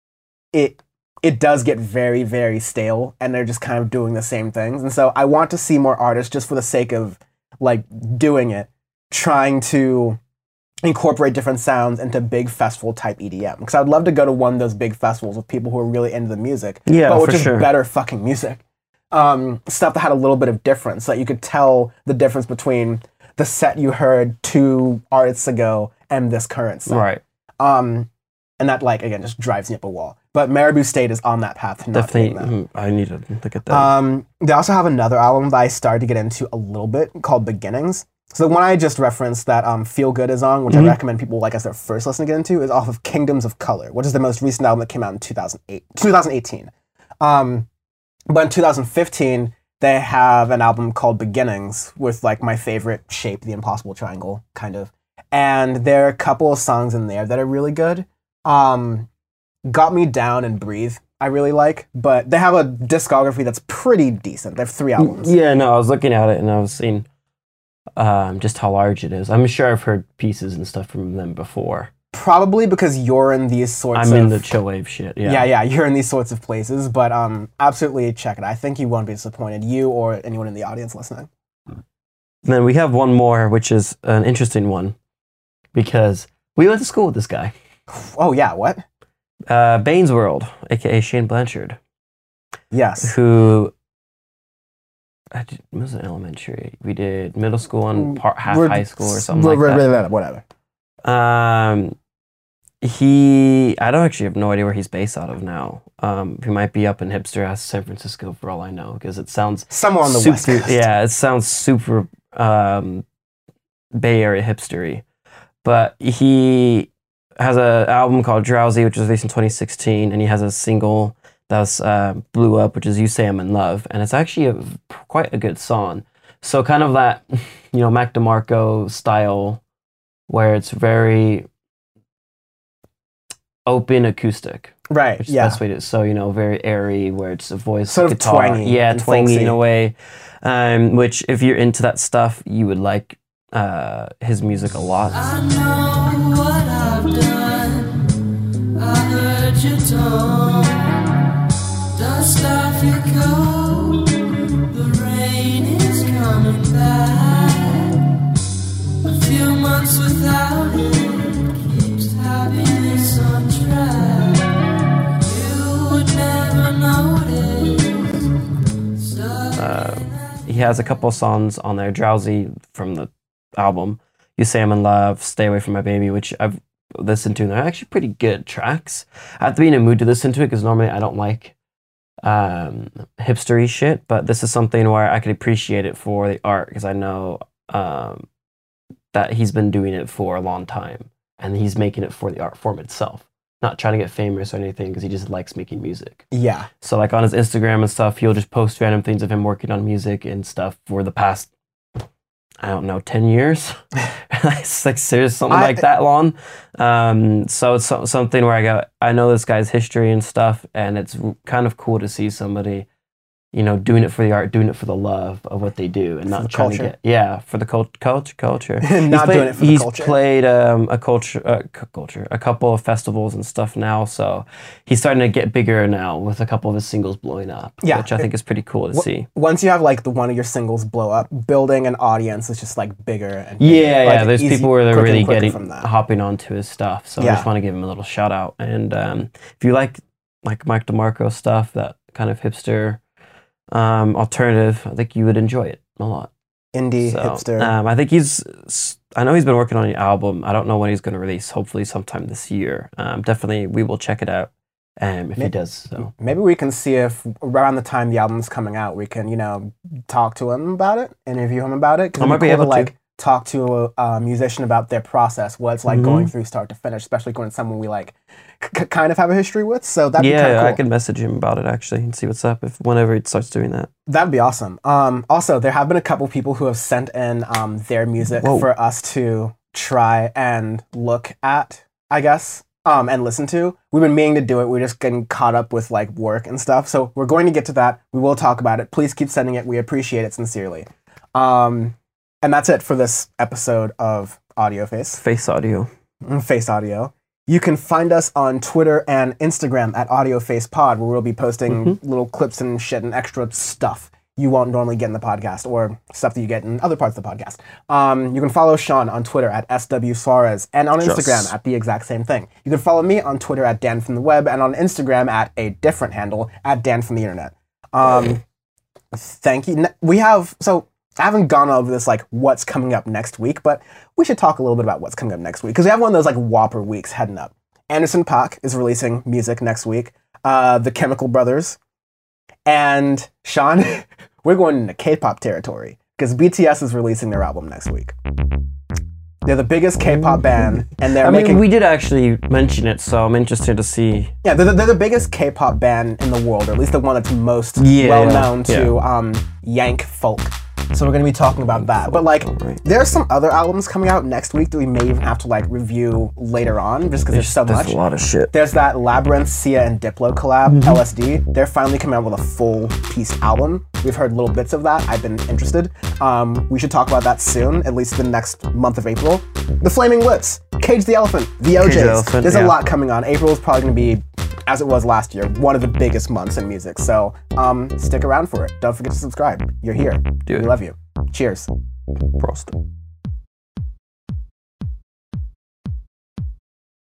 it it does get very, very stale, and they're just kind of doing the same things. And so I want to see more artists just for the sake of like doing it, trying to incorporate different sounds into big festival type E D M. Because I would love to go to one of those big festivals with people who are really into the music, Yeah, but with for just sure. better fucking music. Um, stuff that had a little bit of difference, so that you could tell the difference between the set you heard two artists ago and this current set. Right. Um, and that, like, again, just drives me up a wall. But Marabou State is on that path to not Definitely. doing that. mm, I need to look at that. Um, they also have another album that I started to get into a little bit called Beginnings. So the one I just referenced that um, Feel Good is on, which Mhm. I recommend people like as their first listen to get into, is off of Kingdoms of Color, which is the most recent album that came out in two thousand eight, twenty eighteen. Um, but in two thousand fifteen, they have an album called Beginnings with like my favorite shape, the Impossible Triangle, kind of. And there are a couple of songs in there that are really good. Um, Got Me Down and Breathe, I really like, but they have a discography that's pretty decent. They have three albums. Yeah, no, I was looking at it and I was seeing um, just how large it is. I'm sure I've heard pieces and stuff from them before. Probably because you're in these sorts I'm of... in the chill wave shit. Yeah. Yeah, yeah, you're in these sorts of places, but um, absolutely check it. I think you won't be disappointed, you or anyone in the audience listening. Then we have one more, which is an interesting one because we went to school with this guy, Oh, yeah, what? uh, Baines World, aka Shane Blanchard, Yes. who I did, it was an elementary. We did middle school and part, half We're- high school or something we're- like that. we're- Whatever. Um, he, I don't actually have no idea where he's based out of now. Um, he might be up in hipster ass San Francisco for all I know, because it sounds Somewhere on the super, West Coast. yeah, it sounds super um, Bay Area hipstery. But he has an album called Drowsy, which was released in twenty sixteen, and he has a single that was, uh, blew up, which is You Say I'm in Love, and it's actually a, quite a good song. So kind of that, you know, Mac DeMarco style, where it's very open acoustic, Right, which is yeah. the best way to. So you know, very airy, where it's a voice, Sort of guitar, twangy yeah, and twangy in folksy. a way. Um, which if you're into that stuff, you would like uh, his music a lot. I know what I've done. I heard your tone. Dust off your coat. The rain is coming back. A few months without he has a couple of songs on there. Drowsy from the album. You Say I'm in Love. Stay Away From My Baby, which I've listened to. And they're actually pretty good tracks. I have to be in a mood to listen to it because normally I don't like um, hipstery shit. But this is something where I could appreciate it for the art because I know um, that he's been doing it for a long time. And he's making it for the art form itself. Not trying to get famous or anything because he just likes making music. Yeah. So like on his Instagram and stuff, he'll just post random things of him working on music and stuff for the past, I don't know, ten years. It's like serious, something I, like that long. Um, so it's so, something where I go, I know this guy's history and stuff, and it's kind of cool to see somebody, you know, doing it for the art, doing it for the love of what they do, and For not the trying culture. to get, yeah, for the cult- culture, culture. Not He's doing played- it for the he's culture. played um, a culture, uh, c- culture, a couple of festivals and stuff now, so he's starting to get bigger now with a couple of his singles blowing up, Yeah. which I think is pretty cool to W- see. Once you have like the one of your singles blow up, building an audience is just like bigger and bigger. Yeah, Like, yeah. There's easy- people where they're quicker and really quicker getting from that. hopping onto his stuff. So I Yeah. just want to give him a little shout out. And um, if you like like Mike DeMarco stuff, that kind of hipster um, alternative, I think you would enjoy it a lot. Indie So, hipster. Um, I think he's. I know he's been working on an album. I don't know when he's going to release. Hopefully, sometime this year. Um, definitely, we will check it out. Um, if he Maybe- does, so Maybe we can see if around the time the album's coming out, we can, you know, talk to him about it, interview him about it. 'Cause I it'd might be cool able to. like talk to a, a musician about their process, what it's like Mhm. going through start to finish, especially when it's someone we like c- kind of have a history with. So that'd be kind yeah, of cool. I can message him about it actually and see what's up if whenever he starts doing that. That'd be awesome. Um, also, there have been a couple people who have sent in um, their music Whoa. for us to try and look at, I guess, um, and listen to. We've been meaning to do it. We're just getting caught up with like work and stuff. So we're going to get to that. We will talk about it. Please keep sending it. We appreciate it sincerely. Um, and that's it for this episode of Audio Face. Face audio. Face Audio. You can find us on Twitter and Instagram at AudioFacePod, where we'll be posting Mm-hmm. little clips and shit and extra stuff you won't normally get in the podcast, or stuff that you get in other parts of the podcast. Um, you can follow Sean on Twitter at S W Suarez, and on Just- Instagram at the exact same thing. You can follow me on Twitter at Dan from the Web, and on Instagram at a different handle at Dan from the Internet. Um, thank you. Ne- We have, so I haven't gone over this, like, what's coming up next week, but we should talk a little bit about what's coming up next week, because we have one of those, like, whopper weeks heading up. Anderson .Paak is releasing music next week. Uh, the Chemical Brothers. And, Sean, we're going into K-pop territory, because B T S is releasing their album next week. They're the biggest K-pop band, and they're I mean, making... we did actually mention it, so I'm interested to see. Yeah, they're, the- they're the biggest K-pop band in the world, or at least the one that's most Yeah, well known yeah. to um, Yank folk. So we're going to be talking about that. But like, Right. there's some other albums coming out next week that we may even have to like review later on, just because there's so There's much. a lot of shit. There's that Labyrinth, Sia, and Diplo collab, Mm-hmm. L S D. They're finally coming out with a full piece album. We've heard little bits of that. I've been interested. Um, we should talk about that soon, at least the next month of April. The Flaming Lips, Cage the Elephant, the O Js. Cage the Elephant, There's yeah. a lot coming on. April is probably going to be, as it was last year, one of the biggest months in music. So um, stick around for it. Don't forget to subscribe. You're here. Do We it. love you. Cheers. Prost.